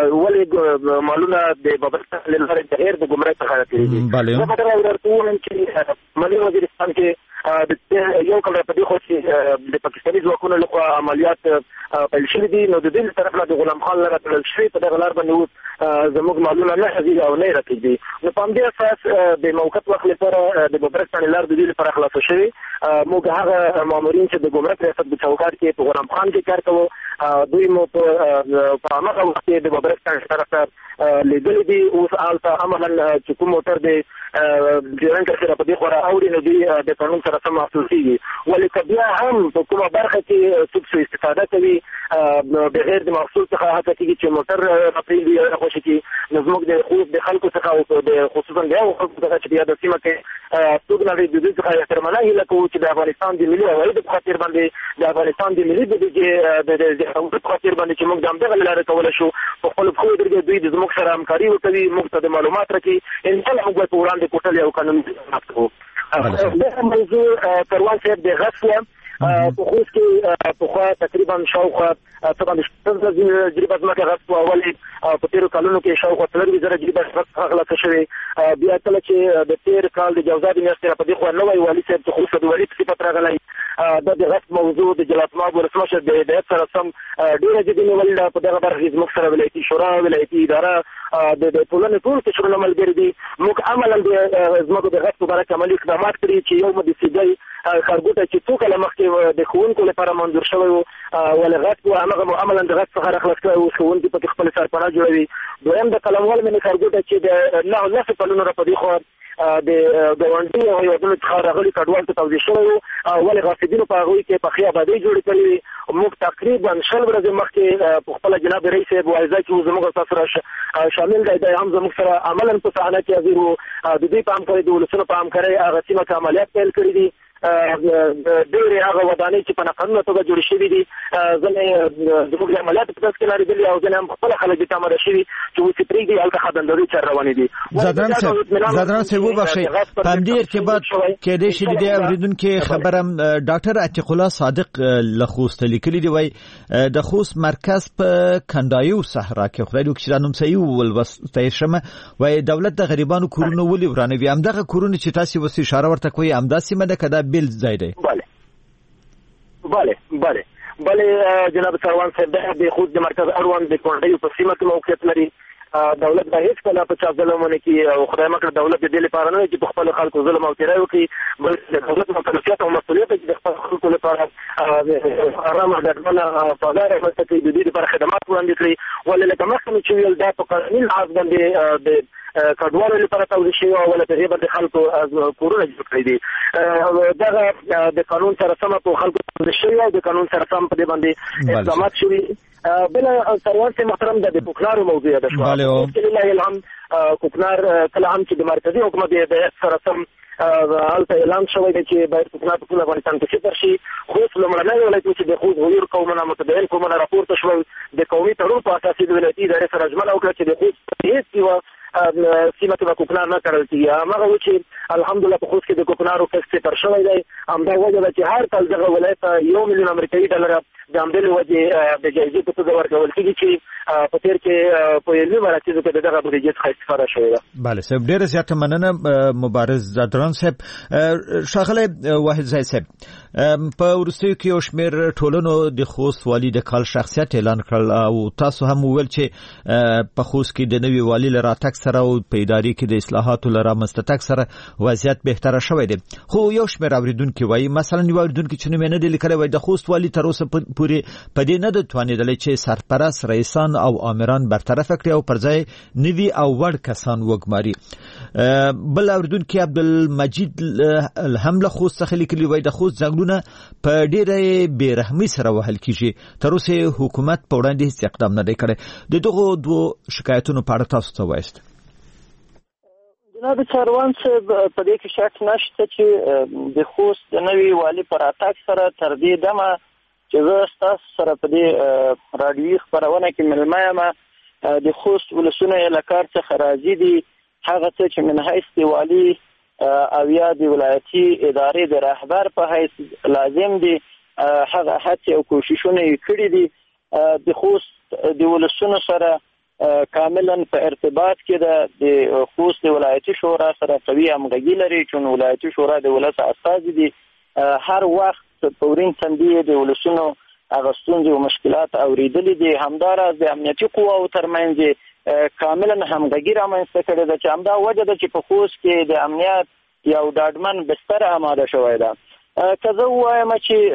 Speaker 5: ولې مالونه د بابرستان له لارې بغیر د ګمرک څخه تېرېږي. زه به دغه ورته ووایم چې مالي وزیرستان کې یو کال په دې خوا چې د پاکستاني ځواکونو لخوا عملیات پیل شوي دي نو د دې له طرف نه د غلام خان لاره تړل شوي په دغه لار باندې اوس زموږ مالونه نه ځي او نه راکېږي. نو په همدې اساس د موقت وخت لپاره د بابرستان لار د دې لپاره خلاصه شوې. موږ هغه مامورین چې د ګمرک ریاست په چوکاټ کې په غلام خان کې کار کوو دوی مو په هماغه وخت کې د بابرستان طرف ته لیدلي دي. اوس هلته عملا چې کوم موټر د ډیورنډ سره په دې خوا رااوړي نو دوی د قانون سره سم محسوسېږي. ولې که بیا هم په کومه برخه کې څوک څه استفاده کوي بغیر د محصول څخه هڅه کېږي چې موټر راپرېږدي یا راخوشي کړي نو زموږ د خوست د خلکو څخه او د خصوصا د هغو خلکو څخه چې په یاده سیمه کې څوک نه د دوی څخه احترامانه هیله کوو چې د افغانستان د ملي عوایدو په خاطر باندې د افغانستان د ملي بودیجې د عوایدو په خاطر باندې چې موږ د همدغه له لارې کولی شو په خپلو پښو ودرېږي دوی د زموږ سره همکاري وکوي موږ ته د معلومات راکړي انشاءالله موږ به په وړاندې کوټل یو قانوني اقدامات کوو. دغه موضوع سروان صاحب د غصب په خوست کې پخوا تقریبا شاوخوا څه باندې شپږ زره جریبه ځمکه غصب وه. ولې په تېرو کلونو کې شاوخوا څلرویشت زره جریبه څخه خلاصه شوې. بیا کله چې د تېر کال د جوزا د میاشتې را په دې خوا نوی والي صاحب چې خوست د والي په صفت راغلی دا د غصب موضوع د جلاتماب ولسمشر د هدایت سره سم ډېره جدي نیول ده. په دغه برخه کې زموږ سره ولایتي شورا ولایتي اداره د ټولنې ټول قشرونه ملګري دي. موږ عملا د ځمکو د غصب په باره کې عملي اقدامات کړي چې یو مو د سیدی ښارګوټی چې څو کاله مخکې د ښوونکو لپاره منظور شوی و ولې غصب و همغه مو عملا د غصب څخه راخلاص کړی و. ښوونکي پکې خپلې سرپناه جوړوي. دویم د قلموال مینې ښارګوټی چې د نهو لسو کلونو را په دې خوا د ګاونډي او هیوادونو څخه راغلي کډوال ته توضیح شوی او ولې غاصبینو په هغوی کې پخې آبادۍ جوړې کړې موږ تقریبا شل ورځې مخکې په خپله جناب رئیس صاحب واعظه کې زموږ تاسو سره شامل دی دی هم زموږ سره عملا په صحنه کې حاضر وو د دوی په همکارۍ د ولسونو په همکارۍ هغه سیمه کې عملیات پیل کړي دي ډېرې هغه ودانۍ چې په ناقانونه توګه جوړې شوي دي ځینې زموږ د عملیاتو په ترڅ کې نارېدلي او ځینې هم خپله خلک دې ته اماده شوي چې اوس یې پرېږدي هلته خدمتداري چارې روانې دي.
Speaker 1: زادران صاحب وبخښئ په همدې ارتباط کېدای شي د دې اورېدونکي خبره ډاکټر عتیق الله صادق له خوسته لیکلي دي وایي د خوست مرکز په کندایو صحرا کې خدای دې وکړي چې دا نوم صحیح وولوستی شمه وایي دولت د غریبانو کورونه ولې ورانوي همدغه کورونه چې تاسې اوس اشاره ورته کوئ همدا سیمه ده که دا بیل ځای دی؟
Speaker 5: بله بله بله بله جناب سروان صاحب د خوست د مرکز اړوند د کونډیو په سیمه کې موقعیت لري. دولت به هیڅکله په چا ظلم ونه کړي او خدای مکړه دولت د دې لپاره نه چې په خپلو خلکو ظلم او تېری وکړي بلکې د دولت مکلفیت او مسؤلیت چې د خپلو خلکو لپاره ارامه ډاډمنه فضا رامنځته کړي د دې لپاره خدمات وړاندې کړي ولې لکه مخکې مې چې ویل دا په قانوني لحاظ باندې د کډوالو لپاره توضیح شوي او ولې په دې باندې خلکو کورونه جوړ کړي دي دغه د قانون سره سمه په خلکو توضیح شوي او د قانون سره سم په دې باندې اقدامات شوي. بل سروان صاحب محترم د کوکنارو موضوع ده شو لله الحمد کوکنار کله هم چې د مرکزي حکومت د بیعت سره سم هلته اعلان شوی دی چې باید کوکنار په ټول افغانستان کې صفر شي. خوست لومړنی ولایت و چې د خوست غویر قومونه متدین قومونه راپورته شول د قومي تړون په اساس د ولایتي ادارې سره ژمنه وکړه چې د خوست هېڅ یوه سیمه کې به کوکنار نه کرل کېږي. هماغه و چې الحمدلله په خوست کې د کوکنارو کښت صفر شوی دی. همدا وجه ده چې هر کال دغه ولایت ته یو میلیون امریکایي ډالره د همدې له وجې د جایزې په توګه ورکول کېږي چې په تېر کې په علمي مراکزو کې د دغه بودیجې څخه استفاده شوې ده.
Speaker 1: بله صاحب ډېره زیاته مننه مبارز زادران صاحب. ښاغلی واحد ځای صاحب په وروستیو کې یو شمېر ټولنو د خوست والي د کال شخصیت اعلان کړل او تاسو هم وویل چې په خوست کې د نوي والي له راتګ سره او په ادارې کې د اصلاحاتو له رامنځته تګ سره وضعیت بهتره شوی دی خو یو شمېر اورېدونکي وایي مثلا یو اورېدونکي چې نوم یې نه دی لیکلی وایي د خوست والي تر اوسه پورې په دې نه ده توانېدلی چې سرپرست رئیسان او آمران برطرفه کړي او پر ځای نوي او وړ کسان وګماري. بل اورېدونکي عبدالمجید هم له خوست څخه لیکلي وایي د خوست ځنګلونه په ډېره بې رحمۍ سره وهل کېږي تر اوسه حکومت په وړاندې هېڅ اقدام نه دی کړی. د دغو دوو شکایتونو په اړه تاسو څه وایاست؟
Speaker 6: جناب سروان صاحب په دې کې شک نشته چې د خوست د نوي والي په راتګ سره تر دې دمه چې زه ستاسو سره په دې راډیوي خپرونه کې مېلمه یم د خوست ولسونه یې له کار څخه راضي دي. هغه څه چې من حیث د والي او یا د ولایتي ادارې د رهبر په حیث لازم دي هغه هڅې او کوششونه یې کړي دي. د خوست د ولسونو سره کاملا په ارتباط کې ده. د خوست د ولایتي شورا سره قوي همغږي لري چې ولایتي شورا د ولس استازي دي. هر وخت په ورین تندي د ولسونو هغه ستونزې او مشکلات اورېدلي دي. همداراز د امنیتي قواو ترمنځ کاملا همغږي رامنځته کړې ده چې همدا وجه ده چې په خوست کې د امنیت یو ډاډمن بستر اماده شوی ده. که زه ووایم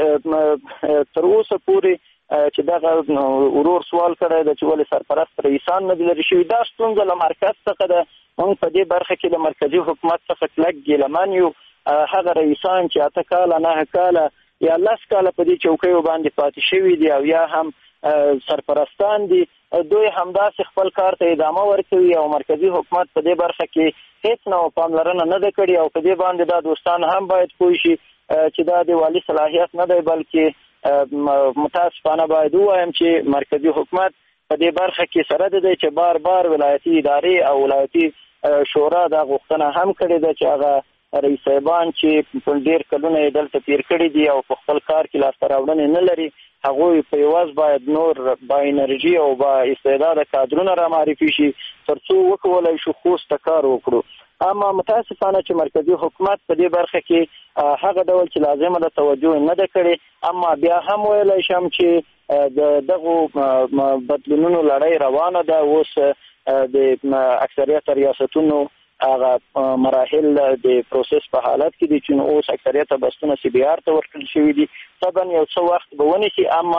Speaker 6: چې تر اوسه پورې چې دغه ورور سوال کړی ده چې ولې سرپرست رئیسان نه دي لرې شوي دا ستونزه له مرکز څخه ده. موږ په دې برخه کې د مرکزي حکومت څخه کلک ګیلمن یو. هغه رئیسان چې اته کاله نه کاله یا لس کاله په دې چوکیو باندې پاتې شوي دي او یا هم سرپرستان دي دوی همداسې خپل کار ته ادامه ورکوي او مرکزي حکومت په دې برخه کې هیڅ نوع پاملرنه نه ده کړې او په دې باندې دا دوستان هم باید پوه شي چې دا د والي صلاحیت نه دی بلکې متاسفانه باید ووایم چې مرکزي حکومت په دې برخه کې سره دی چې بار بار ولایتي ادارې او ولایتي شورا دا غوښتنه هم کړې ده چې هغه رئیس صاحبان چې په ډېر کلونه یې دلته تېر کړي دي او په خپل کار کې لاسته راوړنې نه لري هغوی په یوازې باید نور با انرژي او با استعداده کادرونه را معرفي شي تر څو وکولی شو خوست ته کار وکړو. اما متاسفانه چې مرکزي حکومت په دې برخه کې هغه ډول چې لازمه ده توجه نه ده کړې. اما بیا هم ویلی شم چې د دغو بدلونونو لړۍ روانه ده. اوس د اکثریت ریاستونو هغه مراحل د پروسس په حالت کې دي چې اوس اکثریت بستونه سی بي آر ته ورکړل شوي دي. طبعا یو څه وخت به ونیسي اما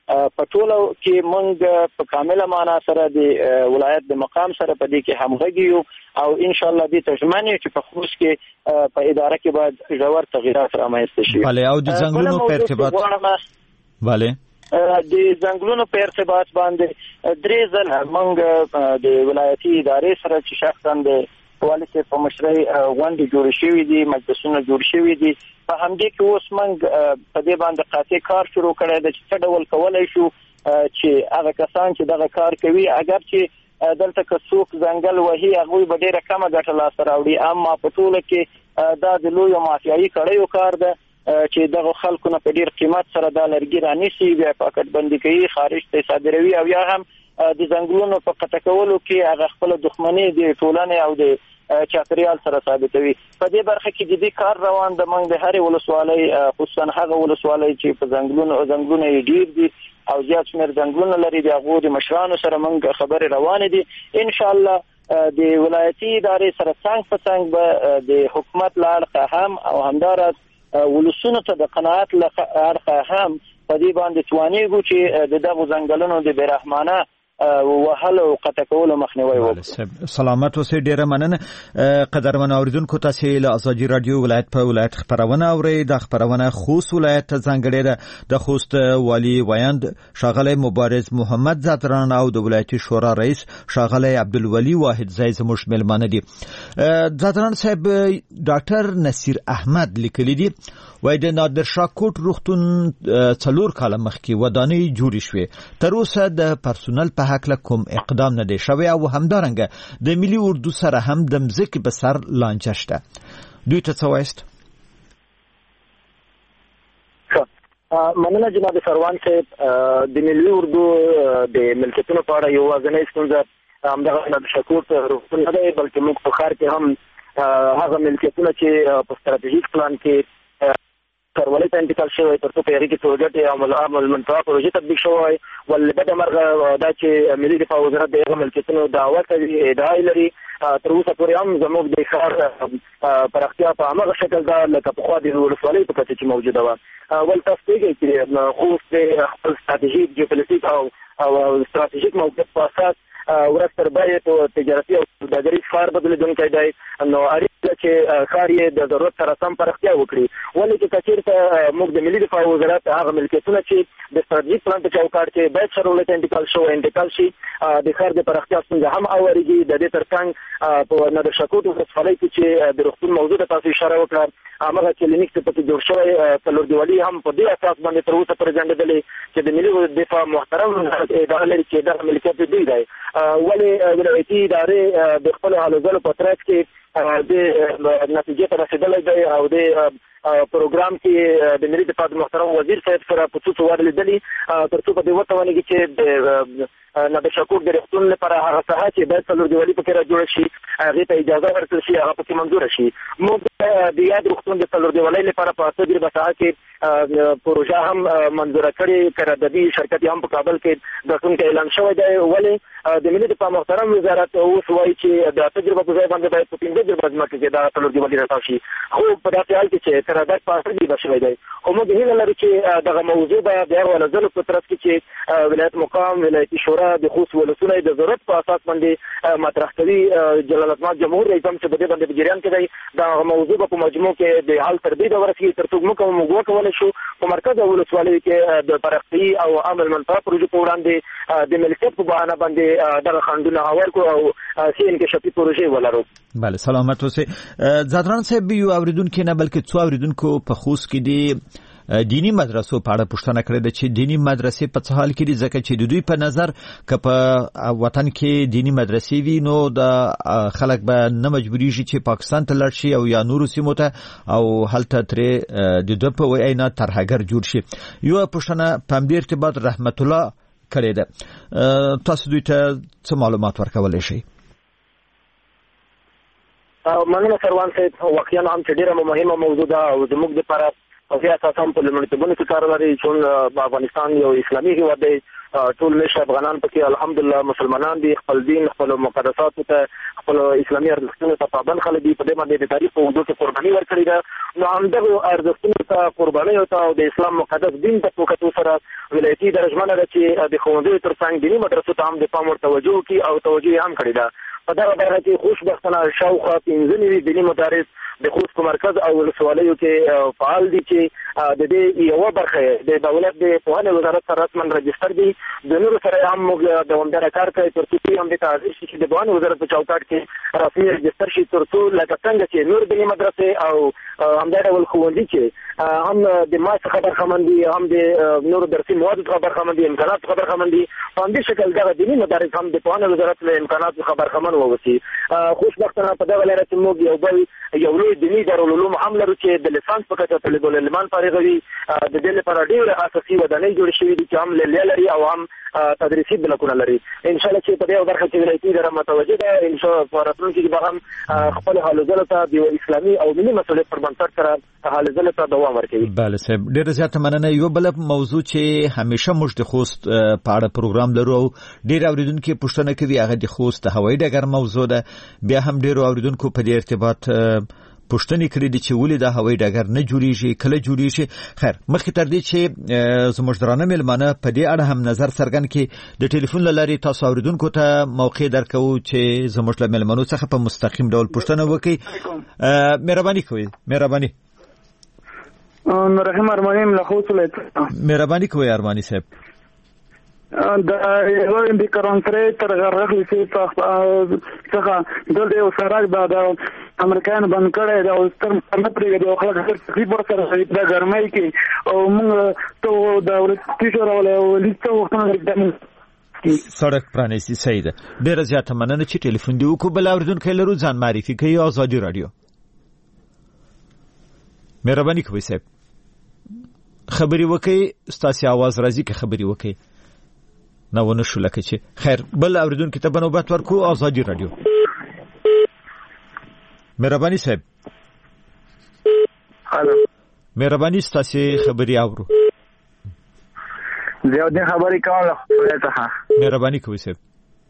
Speaker 6: په ټولو کې موږ په کامله معنا سره د ولایت د مقام سره په دې کې همغږي یو او ان شاء الله دې تجمنې چې په خوست کې په اداره کې باید ژور تغیرات رامنځته شي.
Speaker 1: بله او د ځنګلونو په ارتباط بله
Speaker 6: د ځنګلونو په ارتباط باندې درې ځله موږ د ولایتي ادارې سره چې شخصا د والي په مشرۍ غونډې جوړې شوې دي، مجلسونه جوړ شوي دي. په همدې کې اوس موږ په دې باندې قاطع کار شروع کړی دی چې څه ډول کولی شو چې هغه کسان چې دغه کار کوي اگر چې دلته که څوک ځنګل وهي هغوی به ډېره کمه ګټه لاسته راوړي، اما په ټوله کې دا د لویو مافیایي کړیو کار ده چې دغه خلکو نه په ډېر قیمت سره دا لرګي رانیسي، بیا پاکټ بندي کوي، خارج ته صادروي او یا هم د ځنګلونو په قطع کولو کې هغه خپله دښمني د ټولنې او د چاپیریال سره ثابتوي. په دې برخه کې جدي کار روان ده. موږ د هرې ولسوالۍ خصوصا هغه ولسوالۍ چې په ځنګلونو ځنګلونه یې ډېر دي او زیات شمېر ځنګلونه لري د هغو د مشرانو سره موږ خبرې روانې دي. انشاءالله د ولایتي ادارې سره څنګ په څنګ به د حکومت له اړخه هم او همداراز ولسونو ته د قناعت له اړخه هم په دې باندې توانېږو چې د دغو ځنګلونو د بېرحمانه وهلو او قطع کولو مخنیوی وکړو.
Speaker 1: سلامت اوسئ. ډیره مننه قدرمن اوریدونکو. تاسو له ازادي رادیو ولایت په ولایت خبرونه اورئ. د خبرونه خوست ولایت ته ځانګړې ده. د خوست والی ویاند ښاغلی مبارز محمد زعتران او د ولایتي شورا رئیس ښاغلی عبدالولي واحد زی زموږ میلمانه دي. زعتران صاحب ډاکټر نصیر احمد لیکلی دي وای د نادر شاه کوټ روغتون څلور کاله مخکې ودانۍ جوړې شوې، تر اوسه د پرسونل په هکله کوم اقدام نه دی شوی او همدارنګه د ملي اردو سره هم د مځکې په سر لانجه شته. دوی ته څه وایست؟
Speaker 6: مننه جناب سروان صاحب. د ملي اردو د ملکیتونو په اړه یوازینۍ ستونزه همدغه نادر شاه کوټ روغتون نه دی، بلکې موږ په ښار کې هم هغه ملکیتونه چې په ستراتیژیک پلان کې ولې ته انتقال شوی تر څو په هغې کې پروژې عمل عمل منطقه پروژې تطبیق شوی ولې بده مرغه دا چې ملي دفاع وزارت د هغه ملکیتونو دعوه کوي، ادعا لري تر اوسه پورې هم زموږ د ښار پراختیا په هماغه شکل ده لکه پخوا د ولسوالۍ په کچه چې موجوده وه. ول تاسو پوهېږئ چې خوست د خپل ستراتیژیک جیوپولیټیک او او ستراتیژیک موقعیت په اساس ورځ تر بلې په تجارتي او سوداګریز ښار بدلېدونکی دی، نو اړینه ده چې ښار یې د ضرورت سره سم پراختیا وکړي. ولې چې که چېرته موږ د ملي دفاع وزارت هغه ملکیتونه چې د ستراتیژیک پلان په چوکاټ کې باید ښارونو ته انتقال شوی انتقال شي، د ښار د پراختیا ستونزه هم اورېږي. د دې تر څنګ په نادر شاه کوټ ولسوالۍ کې چې د روغتون موضوع ته تاسو اشاره وکړه، هماغه کلینیک چې پکې جوړ شوی څلور دیوالي هم په دې اساس باندې تر اوسه پورې ځنډېدلې چې د ملي دفاع محترم وزارت ادعا لري چې دغه ملکیت دوی دی. ولې ولایتي ادارې د خپلو هلو ځلو په ترڅ کې د نتیجې ته رسېدلی دی او د پروګرام کې د ملي دفاع د محترم وزیر صاحب سره په څو څو وار لیدلي تر څو په دې وتوانېږي چې د نادر شاه کوټ د روغتون لپاره هغه ساحه چې باید څلور دیوالي پکې را جوړه شي هغې ته اجازه ورکړل شي، هغه پکې منظوره شي. موږ د یاد روغتون د څلور دیوالۍ لپاره په تجربه ساحه کې پروژه هم منظوره کړې، قراردادي شرکت هم په کابل کې ګټونکی اعلان شوی دی. ولې د ملي دفاع محترم وزارت اوس وایي چې د تجربه په ځای باندې باید په پنځه جربه ځمکه کې دا څلور دیوالي راتاو شي، خو په داسې حال کې چې قرارداد په اصل کې شوی دی. خو موږ هیله لرو چې دغه موضوع به د هغو هلو په ترڅ کې چې ولایت مقام ولایتي شورا د خوست ولسونه د ضرورت په اساس باندې مطرح کوي. جلال الدین جمهور رئیس هم چې په دې باندې په جریان کې دی، دغه موضوع به په مجموع کې د حل تر دې ورسېږي تر څو موږ موږ وکولی شو په مرکز ولسوالۍ کې د پراختیايي او عمل منطقه پروژې په وړاندې د ملکیت په بهانه باندې دغه خنډونه هوار کړو او څه انکشافي پروژې ولرو.
Speaker 1: بله سلامت اوسئ. زعتران صاحب یو اوریدونکي نه بلکې څو اوریدونکو په خوست کې دي دینی مدرسو په اړه پوښتنه کړې ده چې دینی مدرسې په څه حال کې دي، ځکه چې د دوی په نظر که په وطن کې دینی مدرسې وي نو د خلک به نه مجبوریږي چې پاکستان ته لاړ شي او یا نورو سیمو ته او هلته ترې د دوی په وینا ترهګر جوړ شي. یو پوښتنه په همدې ارتباط رحمت الله کړې ده، تاسو دوی ته څه معلومات ورکولی شئ؟
Speaker 6: مننه سروان صاحب، واقعا هم چې ډېره مهمه موضوع ده او زموږ دپاره او بیا اساسا په لومړیتوبونو کې کار لري چې افغانستان یو اسلامي هېواد دی
Speaker 5: ټول نشه افغانان پکې الحمدلله مسلمانان دي، خپل دین خپل مقدسات ته خپل اسلامي ارزښتونو ته پابند خلک دي، په دې باندې د تاریخ په اوږدو کې قرباني ورکړې ده. نو همدغو ارزښتونو ته قربانیو ته او د اسلام مقدس دین ته په کتو سره ولایتي درجمنه ده چې د ښوونځیو تر څنګ دیني مدرسو ته هم د پام ور توجه وکړي او توجه یې هم کړې ده. په دغه برخه کې خوشبختانه شاوخوا پنځه نوي دیني مدارس د خوست په مرکز او ولسوالیو کې فعال دي چې د دې یوه برخه د دولت د پوهنې وزارت سره رسما رجستر دي. د نورو سره هم موږ دوامداره کار کوي تر څو هم د تعزیر شي چې د پوهنې وزارت په چوکاټ کې رسمي رجستر شي، تر څو لکه څنګه چې نور دیني مدرسې او همدا ډول ښوونځي چې هم د ماس څخه برخمن دي، هم د نورو درسي موادو څخه برخمن دي، امکاناتو څخه برخمن دي، په همدې شکل دغه دیني مدارس هم د پوهنې وزارت له امکاناتو څخه برخمن ووسي. خوشبختانه په دغه لاره کې موږ یو بل یو لوی دیني دارالعلوم هم لرو چې د لیسانس په کچه طالب العلمان فارغوي. د دې لپاره ډېرې اساسي ودانۍ جوړې شوي دي چې هم لیلیه لري او هم تدریسي بلاکونه لري. انشاءالله چې په دې برخه کې ولایتي اداره متوجه ده، انشاءالله په راتلونکي کې به هم خپل هلو ځلو ته د اسلامي او ملي مسؤلیت پر بنسټ سره هلو ځلو ته دوام ورکوي.
Speaker 1: بله صاحب، ډېره زیاته مننه. یوه بله موضوع چې همیشه موږ د خوست په اړه پروګرام لرو او ډېر اورېدونکي پوښتنه کوي، هغه د خوست د هوایي ډګر موضوع ده. بیا هم ډېرو اورېدونکو په دې ارتباط پوښتنې کړې دي چې ولې دا هوایي ډګر نه جوړیږي، کله جوړیږي. خیر، مخکې تر دې چې زموږ درانه مېلمانه په دې اړه هم نظر څرګند کړي، د ټلیفون له لارې تاسو اورېدونکو ته موقع درکوو چې زموږ له مېلمنو څخه په مستقیم ډول پوښتنه وکړي. مهرباني کوئ. مهرباني
Speaker 12: رحیم ارمانی له خوست ولایت.
Speaker 1: مهرباني کوئ ارمانی صاحب.
Speaker 12: د یو د کرونسرې تر غرغلی چې څخه دلته یو سراج د امریکایانو بند کړی دی او ستر نه پرېږدي او خلک ډېر تکلیف ورسره د ګرمۍ کې او موږ ته د ولسي شورا ولي څه وختونه
Speaker 1: سړک پرانیستي. صحیح ده، ډېره زیاته مننه چې ټلیفون دې وکړو. بل اورېدونکی لرو، ځان معرفي کوي. ازادي راډیو. مهرباني کوئ صاحب، خبرې وکړئ، ستاسې اواز راځي که خبرې وکړئ. نه ونه شو لکه چې خیر. بل اورېدونکي ته به نوبت ورکړو. ازادي راډیو. مهرباني صاحب.
Speaker 12: هلو،
Speaker 1: مهرباني ستاسې خبرې اورو.
Speaker 12: ضیاءالدین خبرې کوم له خدای څخه.
Speaker 1: مهرباني کوئ صاحب.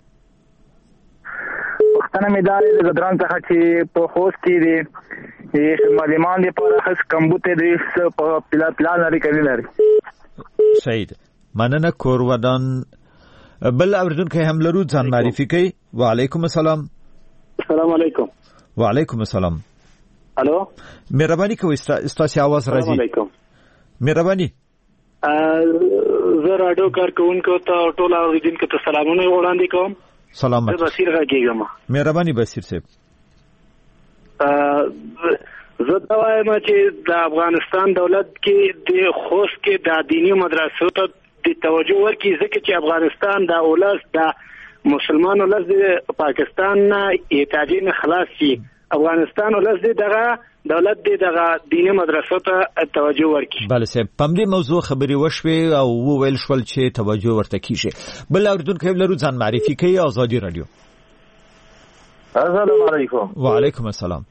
Speaker 12: پوښتنه مې دا دی د ګدران څخه چې په خوست کې دی معلمان دپاره ښه کمبوټې دی څه په پلان لري که نه لري.
Speaker 1: صحیح ده، مننه. کور ودان. بل اورېدونکی هم لرو، ځان معرفي کوي. وعلیکم السلام.
Speaker 13: السلام علیکم.
Speaker 1: وعلیکم السلام.
Speaker 13: الو،
Speaker 1: مهرباني کوئ، ستاسې اواز راځي.
Speaker 13: السلام علیکم.
Speaker 1: مهرباني.
Speaker 13: زه راډیو کارکوونکو ته ټول اورېدونکو ته سلامونه وړاندې کوم.
Speaker 1: سلامت.
Speaker 13: زه بصیر غږیږم.
Speaker 1: مهرباني بصیر صاحب.
Speaker 13: زه دا وایم چې د افغانستان دولت کې د خوست کې د دیني مدرسو ته د توجه ورکړي، ځکه چې افغانستان د اولس د مسلمان اولس د پاکستان نه احتیاجي نه خلاص شي. افغانستان اولس دغه دولت دغه دیني مدرسو ته توجه ورکړي.
Speaker 1: بله صاحب، په همدې موضوع خبرې وشوې او وویل شول چې توجه ورته کیږي. بل اورېدونکی لرو، ځان معرفي کوي. ازادي راډیو.
Speaker 14: السلام علیکم.
Speaker 1: وعلیکم السلام.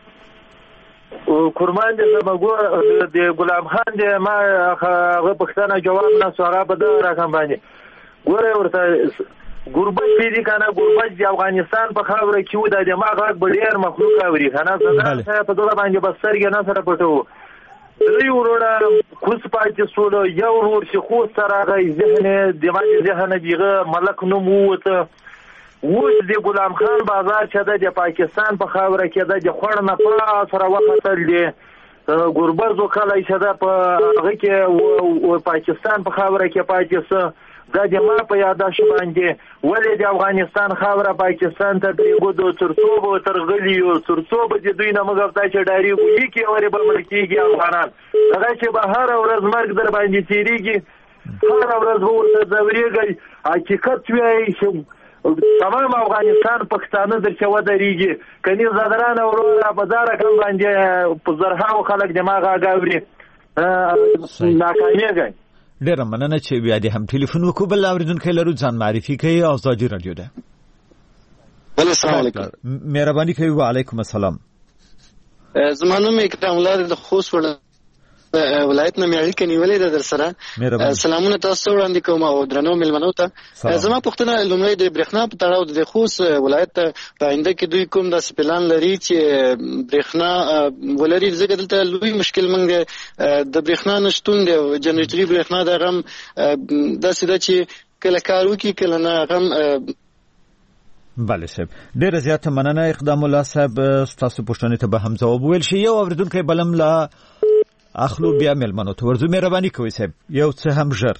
Speaker 14: قربان دې زموږ د غلام خان دې ما هغه پښتنه جواب نه سواره په دغه رقم باندې ګوره ورته ګربت پیری کنه ګربت د افغانستان په خاوره کې و د دماغ غږ ډېر مخلوق اوري کنه څنګه په دغه باندې بسرګ نه سره پټو دوی وروړه کوس پاتې سولو یو ور چې خو سره غي ذهن دماغ ذهن دیغه ملک نو موته اوس د غلام خان بازار چې د پاکستان په خاوره کې د خور نه په سره وختل دي ګربز وکړای چې د په هغه کې پاکستان په خاوره کې پاتې دا د ما په یاداش باندې ولې د افغانستان خاوره پاکستان ته پریږدو ترڅو به ترغلیو ترڅو به د دوی نه موږ ځای چې ډاری وي کې اورې بل ملکیږي افغانان هغه چې به هر ورځ مرګ در باندې تیریږي هر ورځ به ورته ځورېږي حقیقت وایي چې تمام افغانستان پښتانه در چې ودرېږي کني زدران وروره په داره کم باندې په زرهاو خلک دماغ اګاوري ناکامېږي.
Speaker 1: ډېره مننه چې بیا دې هم ټلیفون وکړو. بل اورېدونکی لرو، ځان معرفي کوي. ازادي راډیو ده.
Speaker 15: السلام علیکم.
Speaker 1: مهرباني کوي. وعلیکم السلام.
Speaker 15: زما نوم اکرام الله د خوست وړ. ولایت نه مې اړیکه نیولې ده در سره. سلامونه تاسو وړاندې کوم او درنو مېلمنو ته. زما پوښتنه لومړی د برېښنا په تړاو د خوست ولایت په آینده کې دوی کوم داسې پلان لري چې برېښنا ولري؟ ځکه دلته لوی مشکل موږ د برېښنا نشتون دی او جنریټري برېښنا د غم داسې ده چې کله کار وکړي کله نه غم.
Speaker 1: بله صاحب ډیره زیاته مننه اقدام الله صاحب، ستاسو پوښتنې ته به هم ځواب ویل شي. یو اوریدونکی بلم لا اخلو بیا مېلمنو ته ورځو. مهرباني کوئ صاحب یو څه هم ژر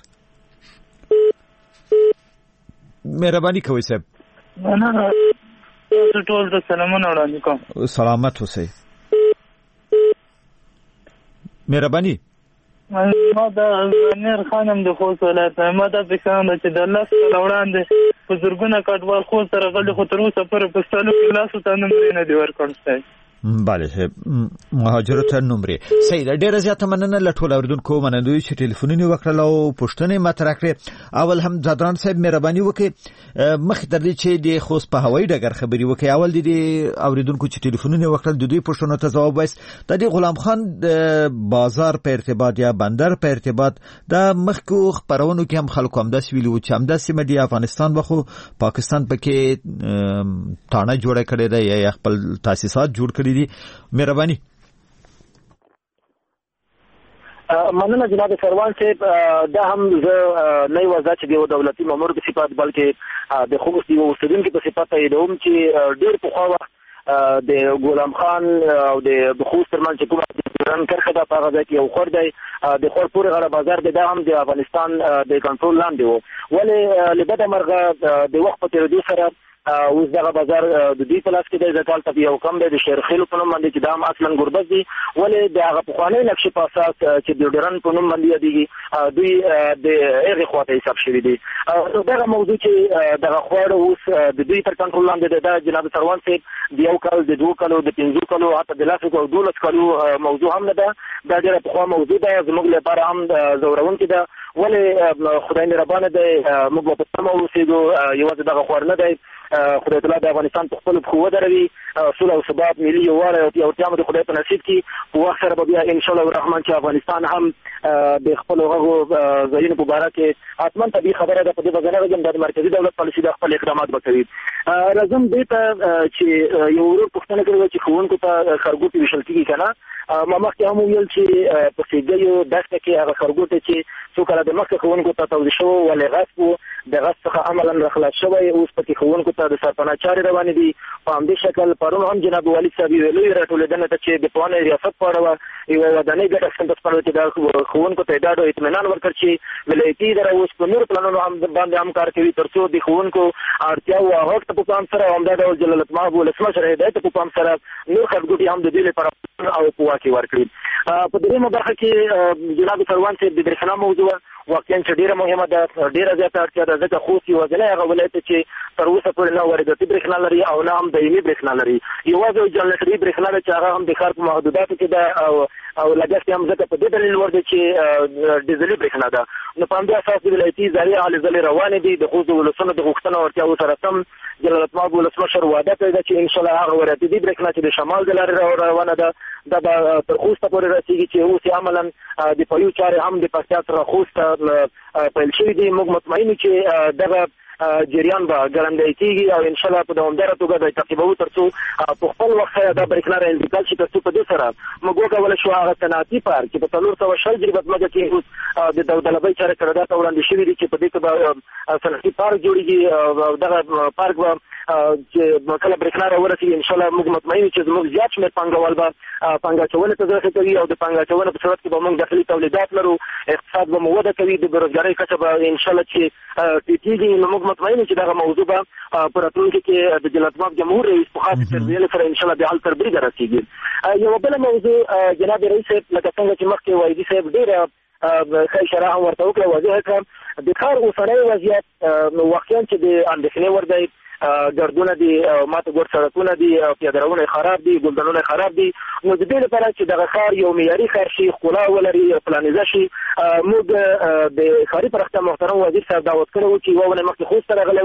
Speaker 1: مهرباني کوئ صاحب.
Speaker 16: نه ټول ته سلامونه وړاندې کوم.
Speaker 1: سلامت اوسئ. مهرباني.
Speaker 16: ما دا نیر خانم د خوست ولایت ما دا فکرم چې د لس کاله وړاندې په زرګونه کډوال خوست سره غلي خو تر اوسه پورې په ستالو کې لاسو ته نمرې نه دي ورکړل شوی.
Speaker 1: بله صاحب مهاجرو ته نمرې. صحیح ده، ډېره زیاته مننه له ټولو اورېدونکو منندوی چې ټلیفونونه وکړل او پوښتنې مطرح کړې. اول هم ځدران صاحب مهرباني وکړئ مخکې تر دې چې د خوست په هوایي ډګر خبرې وکړئ اول د دې اورېدونکو چې ټلیفونونه وکړل د دوی پوښتنو ته ځواب وایست. د دې غلام خان د بازار په ارتباط یا بندر په ارتباط د مخکو خبرونو کې هم خلکو همداسې ویلي وو چې همدا سیمه د افغانستان بخو پاکستان پکې تانه جوړه کړې ده یا خپل تاسیسات جوړ کړي دي. مهرباني.
Speaker 5: مننه جناب سروان صاحب. دا هم زه نه یوازې چې د دولتي مامور په صفت بلکې د خوست یو اوسیدونکي په صفت تاییدوم چې ډېر پخوا وخت د غلام خان او د خوست ترمنځ چې کومه رن کرخه ده په هغه ځای کې یو خور دی د خور پورې غاړه بازار دی دا هم د افغانستان د کنټرول لاندې و. ولې له بده مرغه د وخت په تېرېدو سره اوس دغه بازار د دوی په لاس کې دی. د کال ته یو کم دی د شیرخیلو په نوم باندې چې دا هم اصلا ګربز دی. ولې د هغه پخوانۍ نقشې په اساس چې د ډیورن په نوم باندې یادېږي دوی د هغې خواته حساب شوي دي. دغه موضوع چې دغه خواړه اوس د دوی تر کنټرول لاندې دی دا جناب سروان صاحب د یو کال د دوه کالو د پنځو کالو حتی د لسو او دولس کالو موضوع هم نه ده. دا ډېره پخوا موضوع ده زموږ لپاره هم ځورونکې ده. ولې خدای مهربانه دی موږ به په سمه واوسېږو یوازې دغه خوار نه دی. خدای تعالی د افغانستان په خپلو پښو ودروي سوله او ثبات ملي یووالی او پیاوړتیا مو د خدای په نصیب کړي. په وخت سره به بیا انشاءالله الرحمن چې افغانستان هم د خپلو هغو ځایونو په باره کې حتما طبیعي خبره ده په دې به زه نه راځم دا د مرکزي دولت پالیسي ده خپل اقدامات به کوي. راځم دې ته چې یو ورور پوښتنه کړې وه چې ښوونکو ته خرګوټي ویشل کېږي که نه. ما مخکې هم وویل چې په سیګیو دښته کې هغه خرګوټی چې څو کاله د مخکې ښوونکو ته توضیح شوی ولې غصب و د غصب څخه عملا راخلاص شوی اوس پکې ښوونکو ته د سرپناه چارې روانې دي. په همدې شکل پرون هم جناب والد صاحب یوې لویې راټولېدنې ته چې د پوهنې ریاست په اړه وه یوه ودانۍ ګډه سنټس په اړه چې دا ښوونکو ته یې ډاډ او اطمینان ورکړ چې ولایتي اداره اوس په نورو پلانونو هم باندې هم کار کوي تر څو د ښوونکو اړتیاو او غږ ته په پام سره همدا ډول جلالتمآب ولسمشر هدایت ته په پام سره نور خرګوټي هم د دوی لپاره او په واک کې ورکړي. په دریمه برخه کې جناب سروان صاحب د برېښنا موضوع واقعا چې ډېره مهمه ده ډېره زیاته اړتیا ده ځکه خوست یوازینی هغه ولایت چې تر اوسه پورې نه وارداتي برېښنا لري او نه هم دایمي برېښنا لري. یوازې جنریټري برېښنا ده چې هغه هم د ښار په محدوداتو کې ده او او لګښت هم ځکه په دې دلیل لوړ دی چې ډیزلي برېښنا ده. نو په همدې اساس د ولایتي ادارې هلې ځلې روانې دي د خوست د ولسونو د غوښتنو او اړتیاوو سره سم جلالتمآب ولسمشر وعده کړې ده چې انشاءالله هغه وارداتي برېښنا چې د شمال د لارې روانه ده دا به تر خوسته پورې رسېږي چې اوس یې عملا د پایو چارې هم د پکتیا څخه خوست ته پیل شوي دي. موږ مطمئن یو چې دغه جریان به ګړندی کېږي او انشاءالله په دوامداره توګه د تعقیبوو تر څو په خپل وخت سره دا برېښنا را انتقال شي تر څو په دې سره موږ وکولی شو هغه صنعتي پارک چې په څلور سوه شل جریبه ځمکه کې اوس د دولبۍ چارې قرارداد ته وړاندې شوي دي چې په دې کې به صنعتي پارک جوړېږي او دغه پارک به چې کله برېښنا را ورسېږي انشاءالله موږ مطمئن یو چې زموږ زیات شمېر پانګوال به پانګه اچونې ته زړه کوي او د پانګه اچونې په صورت کې به موږ داخلي تولیدات لرو اقتصاد به مو وده کوي د بېروزګارۍ کچه به انشاءالله چې ټیټېږي نو موږ مطمئن یو چې دغه موضوع به په راتلونکي کې د جلالتمآب جمهور رئیس په خاص تربیې سره انشاءالله بیا حل تر بریده رسېږي. یوه بله موضوع جناب رئیس صاحب لکه څنګه چې مخکې وایدي صاحب ډېره ښه اشاره هم ورته وکړه واضحه کړه د ښار اوسنی وضعیت واقعا چې د اندېښنې وړ دی. ګردونه دي ماته ګور سړکونه دي پیادهروونه خراب دي ګلدانونه خراب دي. نو د دې لپاره چې دغه ښار یو معیاري ښار شي ښکلا ولري پلانیزه شي موږ د ښاري پراختیا محترم وزیر صاحب دعوت کړی و چې یوه اونۍ مخکې خوست ته راغلی و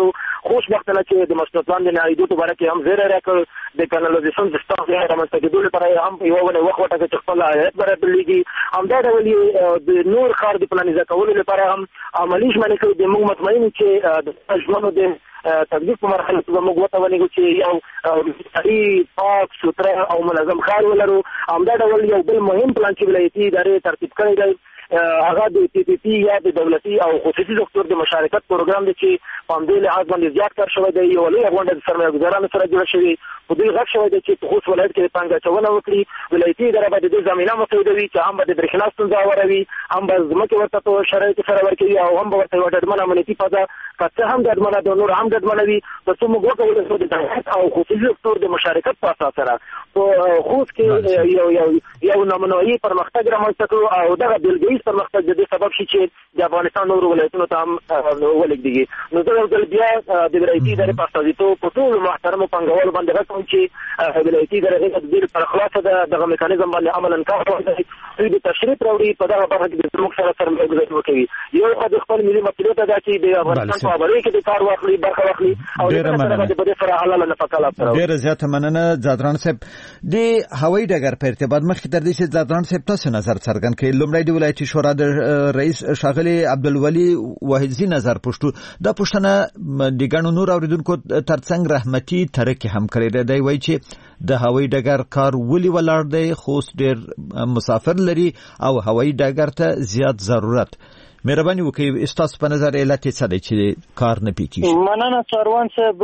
Speaker 5: خوش وخت نه چې د مسنود لاندې نه ایدو ته برکه هم زیره راکړ د کانالیزیشن سیستم یې رامنځته کېدو لپاره هم یو ونه وخت وټاکه چې خپل هیئت بره بلېږي هم دا ډول د نور ښار د پلانیزه کولو لپاره هم عملي ژمنې کوي د موږ مطمئن چې د ژمنو د تطبیق په مرحله کې موږ وتوانېږو چې یو صحیح پاک سوتره او منظم ښار ولرو. همدا ډول یو بل مهم پلان چې ولایتي ادارې ترتیب کړی دی هغه د پی پی پی یا د دولتي او خصوصي سکتور د مشارکت پروګرام دی چې په همدې لحاظ باندې زیات کار شوی دی. یو لویه غونډه د سرمایه‌ګذارانو سره جوړه شوې په دوی غږ شوی دی چې په خوست ولایت کې د پانګه اچونه وکړي. ولایتي اداره به د دې زمینه مسودوي چې هم به د برېښنا ستونزه هواروي، هم به ځمکې ورته په شرایطو سره ورکوي او هم به ورته یوه ډډمنه امنیتي فضا که څه هم ډډمنه د نور هم ډډمنه وي تر څو موږ وکولی شو د دولت او خصوصي سکتور د مشارکت په اساس سره په خوست کې یو یو یو نمونهیي پرمختګ رامنځته کړو او دغه بېلګهیز پرمختګ د دې سبب شي چې د افغانستان نورو ولایتونو ته هم ولېږدېږي. نو زه یو ځل بیا د ولایتي ادارې په استازیتوب په ټولو محترمو پانګوالو باندې غږ کوم چې ولایتي ادارې د دې لپاره خلاصه ده دغه میکانیزم باندې عملاً کار کوي، دوی د تشریف راوړي په دغه برخه کې زموږ سره سرمایه‌ګذاري وکوي. یو خو د خپل ملي مسؤلیت ادا کړي د افغانستان په ابرې کې د کار واخلي برخه واخلي او د سره د دې سره حلاله نفقه لاپره.
Speaker 1: ډېر زیاته مننه زادران صاحب. د هوایي ډګر په ارتباط مخکې تر دې چې زادران صاحب تاسو نظر څرګند کړئ، لومړی د ولایتي شورا د رئیس ښاغلي عبدالولي واحدزي نظر پوښتو دا پوښتنه د ګڼو نور اوریدونکو ترڅنګ رحمتي ترکي هم کړې ده. دی وایي چې د هوایي ډګر کار ولې ولاړ دی، خوست ډېر مسافر لري او هوایي ډګر ته زیات ضرورت. مهرباني وکړئ ستاسو په نظر علت یې څه دی چې کار نه پیکیږي؟
Speaker 6: مننه سروان صاحب.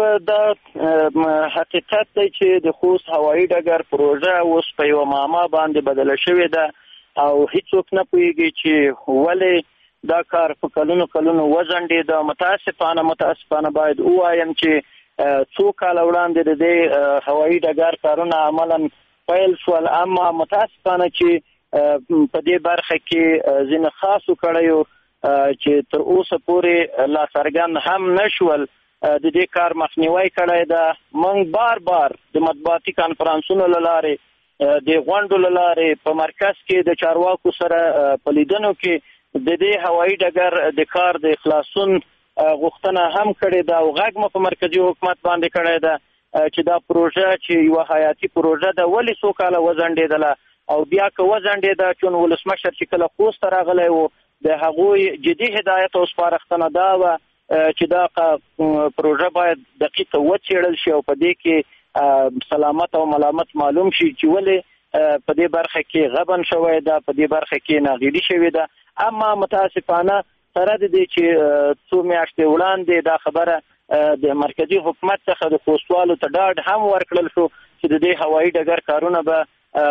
Speaker 6: دا حقیقت دی چې د خوست هوایي ډګر پروژه اوس په یوه معما باندې بدله شوې ده او هیڅوک نه پوهېږي چې ولې دا کار په کلونو کلونو وځنډېده. متاسفانه متاسفانه باید ووایم چې څو کاله وړاندې د دې هوایي ډګر کارونه عملاً پیل شول، اما متاسفانه چې په دې برخه کې ځینې خاصو کړیو چې تر اوسه پورې لاسرګن هم نشول د دې کار مخنیوی کړی ده. موږ بار بار د مطبوعاتي کانفرانسونو له لارې د غونډو له لارې په مرکز کې د چارواکو سره په لیدنو کې د دې هوایي ډګر د کار د خلاصون غوښتنه هم کړې ده او غږ مو په مرکزي حکومت باندې کړی ده چې دا پروژه چې یوه حیاتي پروژه ده ولې څو کاله وځنډېدله او بیا که وځنډېده چون ولسمشر چې کله خوست ته راغلی و د هغوی جدي هدایت او سپارښتنه دا وه چې دا پروژه باید دقیقه وڅېړل شي او په دې کې سلامت او ملامت معلوم شي چې ولې په دې برخه کې غبن شوی ده، په دې برخه کې ناغېړي شوې ده. اما متاسفانه سره د دې چې څو میاشتې وړاندې دا خبره د مرکزي حکومت څخه د خوستوالو ته ډاډ هم ورکړل شو چې د دې هوایي ډګر کارونه به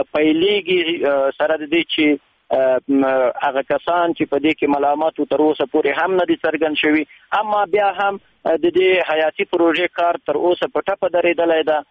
Speaker 6: پیلېږي، سره د دې چې هغه کسان چې په دې کې ملامت و تر اوسه پورې هم نه دي څرګند شوي. اما بیا هم د دې حیاتي پروژې کار تر اوسه په ټپه درېدلی ده.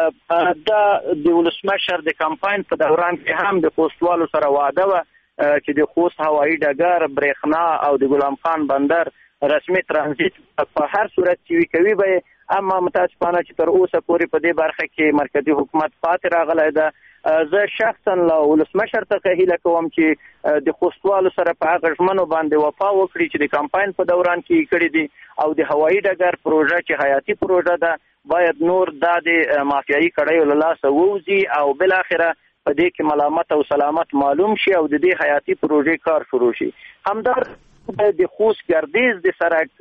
Speaker 6: دا د ولسمشر د کمپاین په دوران کې هم د خوستوالو سره وعده وه چې د خوست هوایي ډګر، برېښنا او د غلام خان بندر رسمي ترانزیت په هر صورت چې وي کوي به. اما متاسفانه چې تر اوسه پورې په دې برخه کې مرکزي حکومت پاتې راغلی ده. زه شخصا له ولسمشر څخه هیله کوم چې د خوستوالو سره په هغه ژمنو باندې وفا وکړي چې د کمپاین په دوران کې کړي دي او د هوایي ډګر پروژه چې حیاتي پروژه ده باید نور دا د مافیایي کړیو له لاسه ووځي او بالاخره په دې کې ملامت او سلامت معلوم شي او د دې حیاتي پروژې کار شروع شي. همدارس د خوست ګردیز د سړک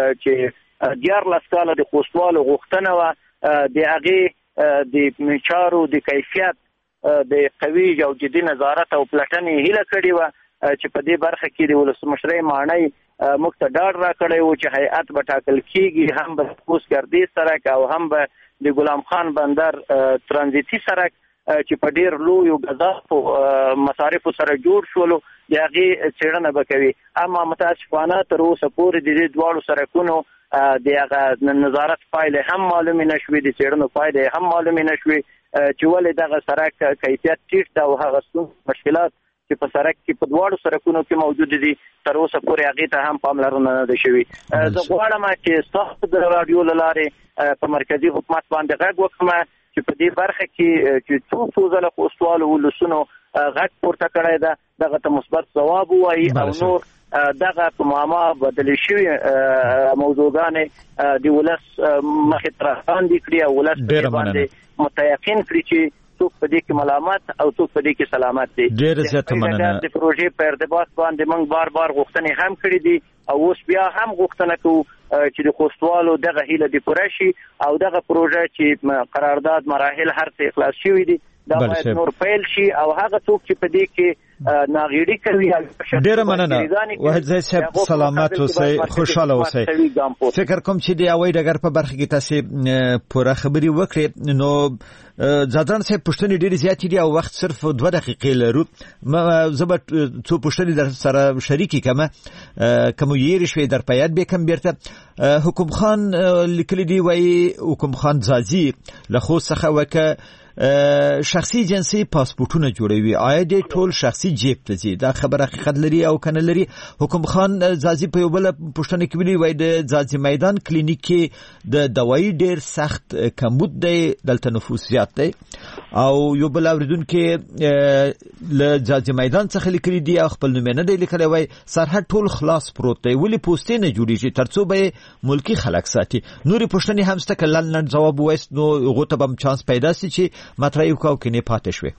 Speaker 6: چې دیارلس کاله د خوستوالو غوښتنه وه د هغې د چارو د کیفیت د قوي او جدي نظارت او پلټنې هیله کړې وه چې په دې برخه کې د ولسمشرۍ ماڼۍ موږ ته ډاډ راکړی و چې هیئت به ټاکل کېږي، هم به خوست ګردیز سړک او هم به د غلام خان بندر ترانزیتي سړک چې په ډېر لویو ګزافو مصارفو سره جوړ شولو د هغې څېړنه به کوي. اما متاسفانه تر اوسه پورې د دې دواړو سړکونو د هغه نظارت پایلې هم معلومې نه شوې، د څېړنو پایلې هم معلومې نه شوې چې ولې دغه سړک کیفیت ټیټ ده او هغه ستونزې مشکلات چې په سړک کې په دواړو سړکونو کې موجود دي تر اوسه پورې هغې ته هم پاملرنه نه ده شوې. زه غواړم چې ستاسو د راډیو له لارې په مرکزي حکومت باندې غږ وکړم چې په دې برخه کې چې څو څو ځله خوستوالو ولسونو غږ پورته کړی ده دغه ته مثبت ځواب ووایي او نور دغه په معما بدل شوی موضوعګانې د ولس مخې ته راوړاندې کړي او ولس باندې متيقن کړي چې څوک په دې کې ملامت او څوک په دې کې سلامت دي.
Speaker 1: ډېر زیات مننه.
Speaker 6: د پروژې په ارتباط باندې موږ بار بار غوښتنې هم کړې دي او اوس بیا هم غوښتنه کوو چې د خوستوالو دغه هیله د پوره شي او دغه پروژه چې قرارداد مراحل هر څه اخلاص شوی دي دا باید نور پیل شي او هغه څوک چې په دې کې ناغېړي کوي.
Speaker 1: ډېر مننه وحید زید صاحب، سلامت اوسئ، خوشاله اوسئ. فکر کوم چې د هوایي ډګر په برخه کې تاسو پوره خبري وکړې. نو زادران صاحب پوښتنې ډېرې زیاتې دي او وخت صرف دوه دقیقې لرو. زه به څو پوښتنې در سره شریکې کړم که مو یېرې شوې در په یاد بیکم بیرته. حکم خان لیکلي دي وایي حکم خان ځاځي له خوست څخه وکه شخصي جنسي پاسپورتونه جوړوي، آیا دې ټول شخصي جیب ته ځي؟ دا خبره حقیقت لري او کنه لري؟ حکم خان ځاځي په یو بل پوښتنه کې ویلي وای د ځاځي میدان کلینیک کې د دوايي ډېر سخت کمبود دی، دلته نفوس زیات دی. او یو بل اوریدونکو له ځاځي میدان څخه لیکلي دي او خپل نوم نه دی لیکلی، وای سرحد ټول خلاص پروت دی، ولې پوسټې نه جوړیږي ترڅو به ملکی خلک ساتي؟ نورې پوښتنې هم سته که لنډ جواب وایست نو هغو ته به هم چانس پیدا سي چې مطرح یو کاو کې نه پاتې شوې.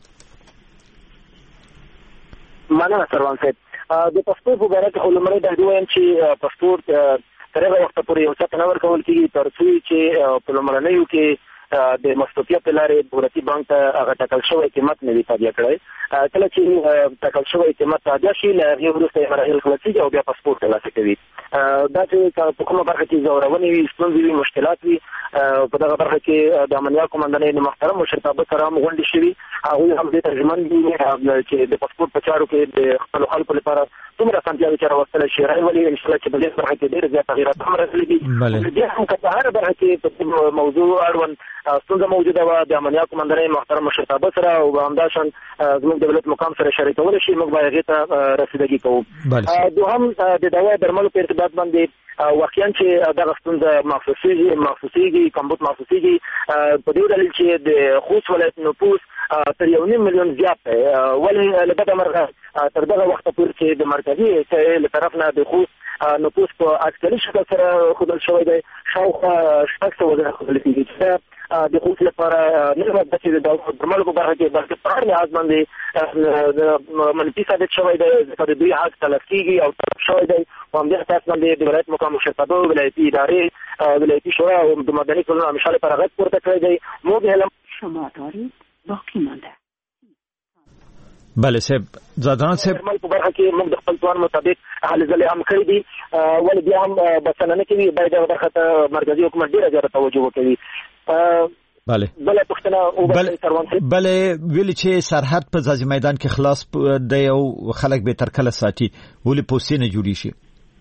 Speaker 5: مننه سروان صاحب. د پاسپورت په اړه خو لومړی دا وایم چې پاسپورت تر هغه وخته پورې یو څه نه ورکول کېږي تر څو چې په لومړنیو کې د مستوفیه په لارې دولتي بانک ته هغه ټاکل شوی قیمت نه وي تابع کړی. کله چې ټاکل شوی قیمت تابع شي له هغې وروسته یې مراحل خلاصېږي او بیا پاسپورت ترلاسه کوي. دا چې په کومه برخه کې ځورونې وي، ستونزې وي، مشکلات وي، په دغه برخه کې د امنیه قومندانۍ د محترم مشرتابه سره هم غونډې شوي، هغوی هم دې ته ژمن دي چې د پاسپورت په چارو کې د خپلو خلکو لپاره څومره اسانتیاوې چې راوستلی شي رای ولي انشاءالله چې په دې برخه کې ډېر زیات تغیرات هم راغلي دي. بیا هم که په هره برخه کې په موضوع اړوند ستونزه موجوده وه د امنیه قومندانۍ محترم مشرتابه سره او همداشان زموږ دولت مقام سره شریکولی شي، موږ به هغې ته رسیدګي کوو. دوهم د دوا درملو په ارتباط باندې واقعا چې دغه ستونزه محسوسېږي محسوسېږي کمبود محسوسېږي په دې دلیل چې د خوست ولایت نفوس تر یو نیم میلیون زیات دی. ولې له بده مرغه تر دغه وخته پورې چې د مرکزي ادارې له طرف نه د خوست نفوس په اټکلي شکل سره ښودل شوی دی، شاوخوا شپږ سوه زره ښودل کېږي چې د خوست لپاره نه ده چې د درملو په برخه کې بلکې په هر لحاظ باندې منفي ثابت شوی دی، ځکه د دوی حق تلف کېږي او تلف شوی دی. په همدې اساس باندې د ولایت مقام مشرتابه، ولایتي ادارې، ولایتي شورا او د مدني ټولنو همیشه لپاره غږ پورته کړی دی. موږ
Speaker 17: شما دارید باقی مانده.
Speaker 1: بله صاحب، زادران صاحب
Speaker 5: درمل په برخه کې موږ د خپل توان مطابق هلې ځلې هم کړي دي، ولې بیا هم بسنه نه کوي، باید دغه برخه ته مرکزي حکومت ډېره زیاته توجه وکوي.
Speaker 1: بله
Speaker 5: بله پوښتنه
Speaker 1: بله بله ویلي چې سرحد په ځاځي میدان کې خلاص دی او خلک به تر کله ساتي، ولې پوستې نه جوړې شي؟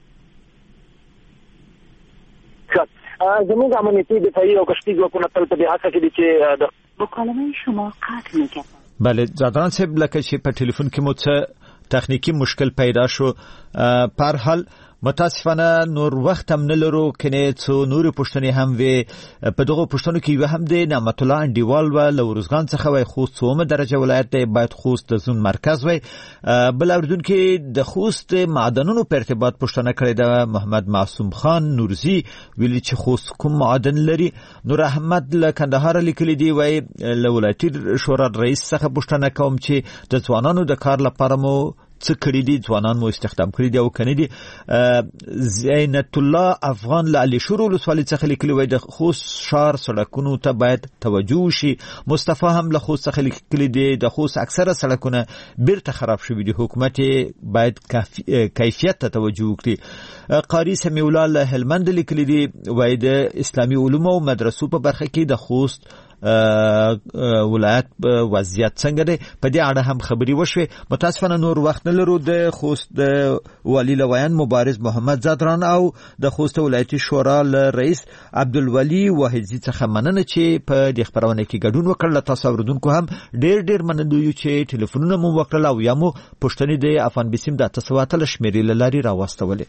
Speaker 5: زموږ امنیتي دفاعي او کشفي ځواکونه تل په دې هڅه کې دي چې د
Speaker 17: مکالمه شما قطع نکرد.
Speaker 1: بله زادران صاحب، لکه چې په ټلیفون کې مو څه تخنیکی مشکل پیدا شو، پر حال متاسفانه نور وخت هم نه لرو، کنه څو نور پوښتنې هم وي. په دغه پوښتنو کې یو هم دی نعمت الله انډیوال و له ورزګان څخه وای خوست څومره درجه ولایت دی، باید خوست د زون مرکز وای. بل اوریدونکو د خوست معدنونو په ارتباط پوښتنه کړې ده محمد معصوم خان نورزی، ویلي چې خوست کوم معدن لري. نور احمد له کندهار لیکلي دی وای له ولایتي شورا رئیس څخه پوښتنه کوم چې د ځوانانو د کار لپاره مو څه کړي دي، ځوانان مو استخدام کړي دي او کنه دي. زینت الله افغان له علي شور ولسوالۍ څخه لیکلي وای د خوست ښار سړکونو ته باید توجه شي. مصطفی هم له خوست څخه لیکلي دي د خوست اکثره سړکونه بیرته خراب شوي دي، حکومت باید کیفیت ته توجه وکړي. قاری سمیع الله له هلمند لیکلي دي وای د اسلامي علومو او مدرسو په برخه کې د خوست ولایت وضعیت څنګه دی، په دې اړه هم خبري وشوي. متاسفانه نور وخت نه لرو. د خوست د والی لویان مبارز محمد زادران او د خوست ولایتي شورا له رئیس عبدالولی واحدزي څخه مننه چې په دې خبرونه کې ګډون وکړل. تاسو اوریدونکو هم ډېر ډېر مننه یو چې ټلیفونونه مو وکړل او یا مو پوښتنې د افغان بسیم د تاسو اتل شمیرې لاري راوستولې.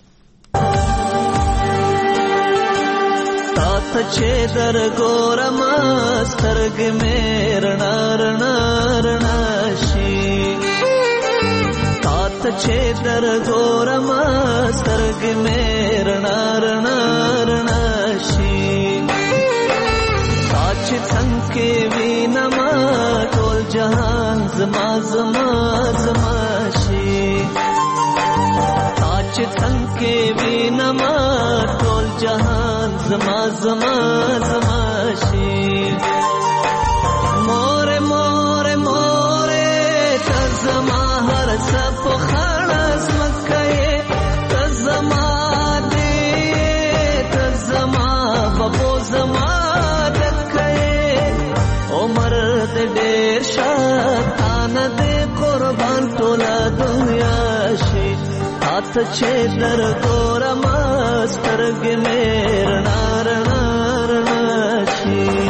Speaker 18: چې در ګورم سترګې مې رڼا رڼا رڼا شي، تا ته چې در ګورم سترګې مې رڼا رڼا رڼا شي تا چې څنګه کې وینم ټول جهان زما زما زما شي تا چې څنګه کې وینم ټول جهان زما زما زما شي مور مور مور ته زما هر څه په خړس مکه ته زما دې ته زما بابو زما دکه عمر دې ډېر شاتان دې قربان ټول دنیا شي هات چې در ګورم سترګې مې رڼا رڼا رڼا شي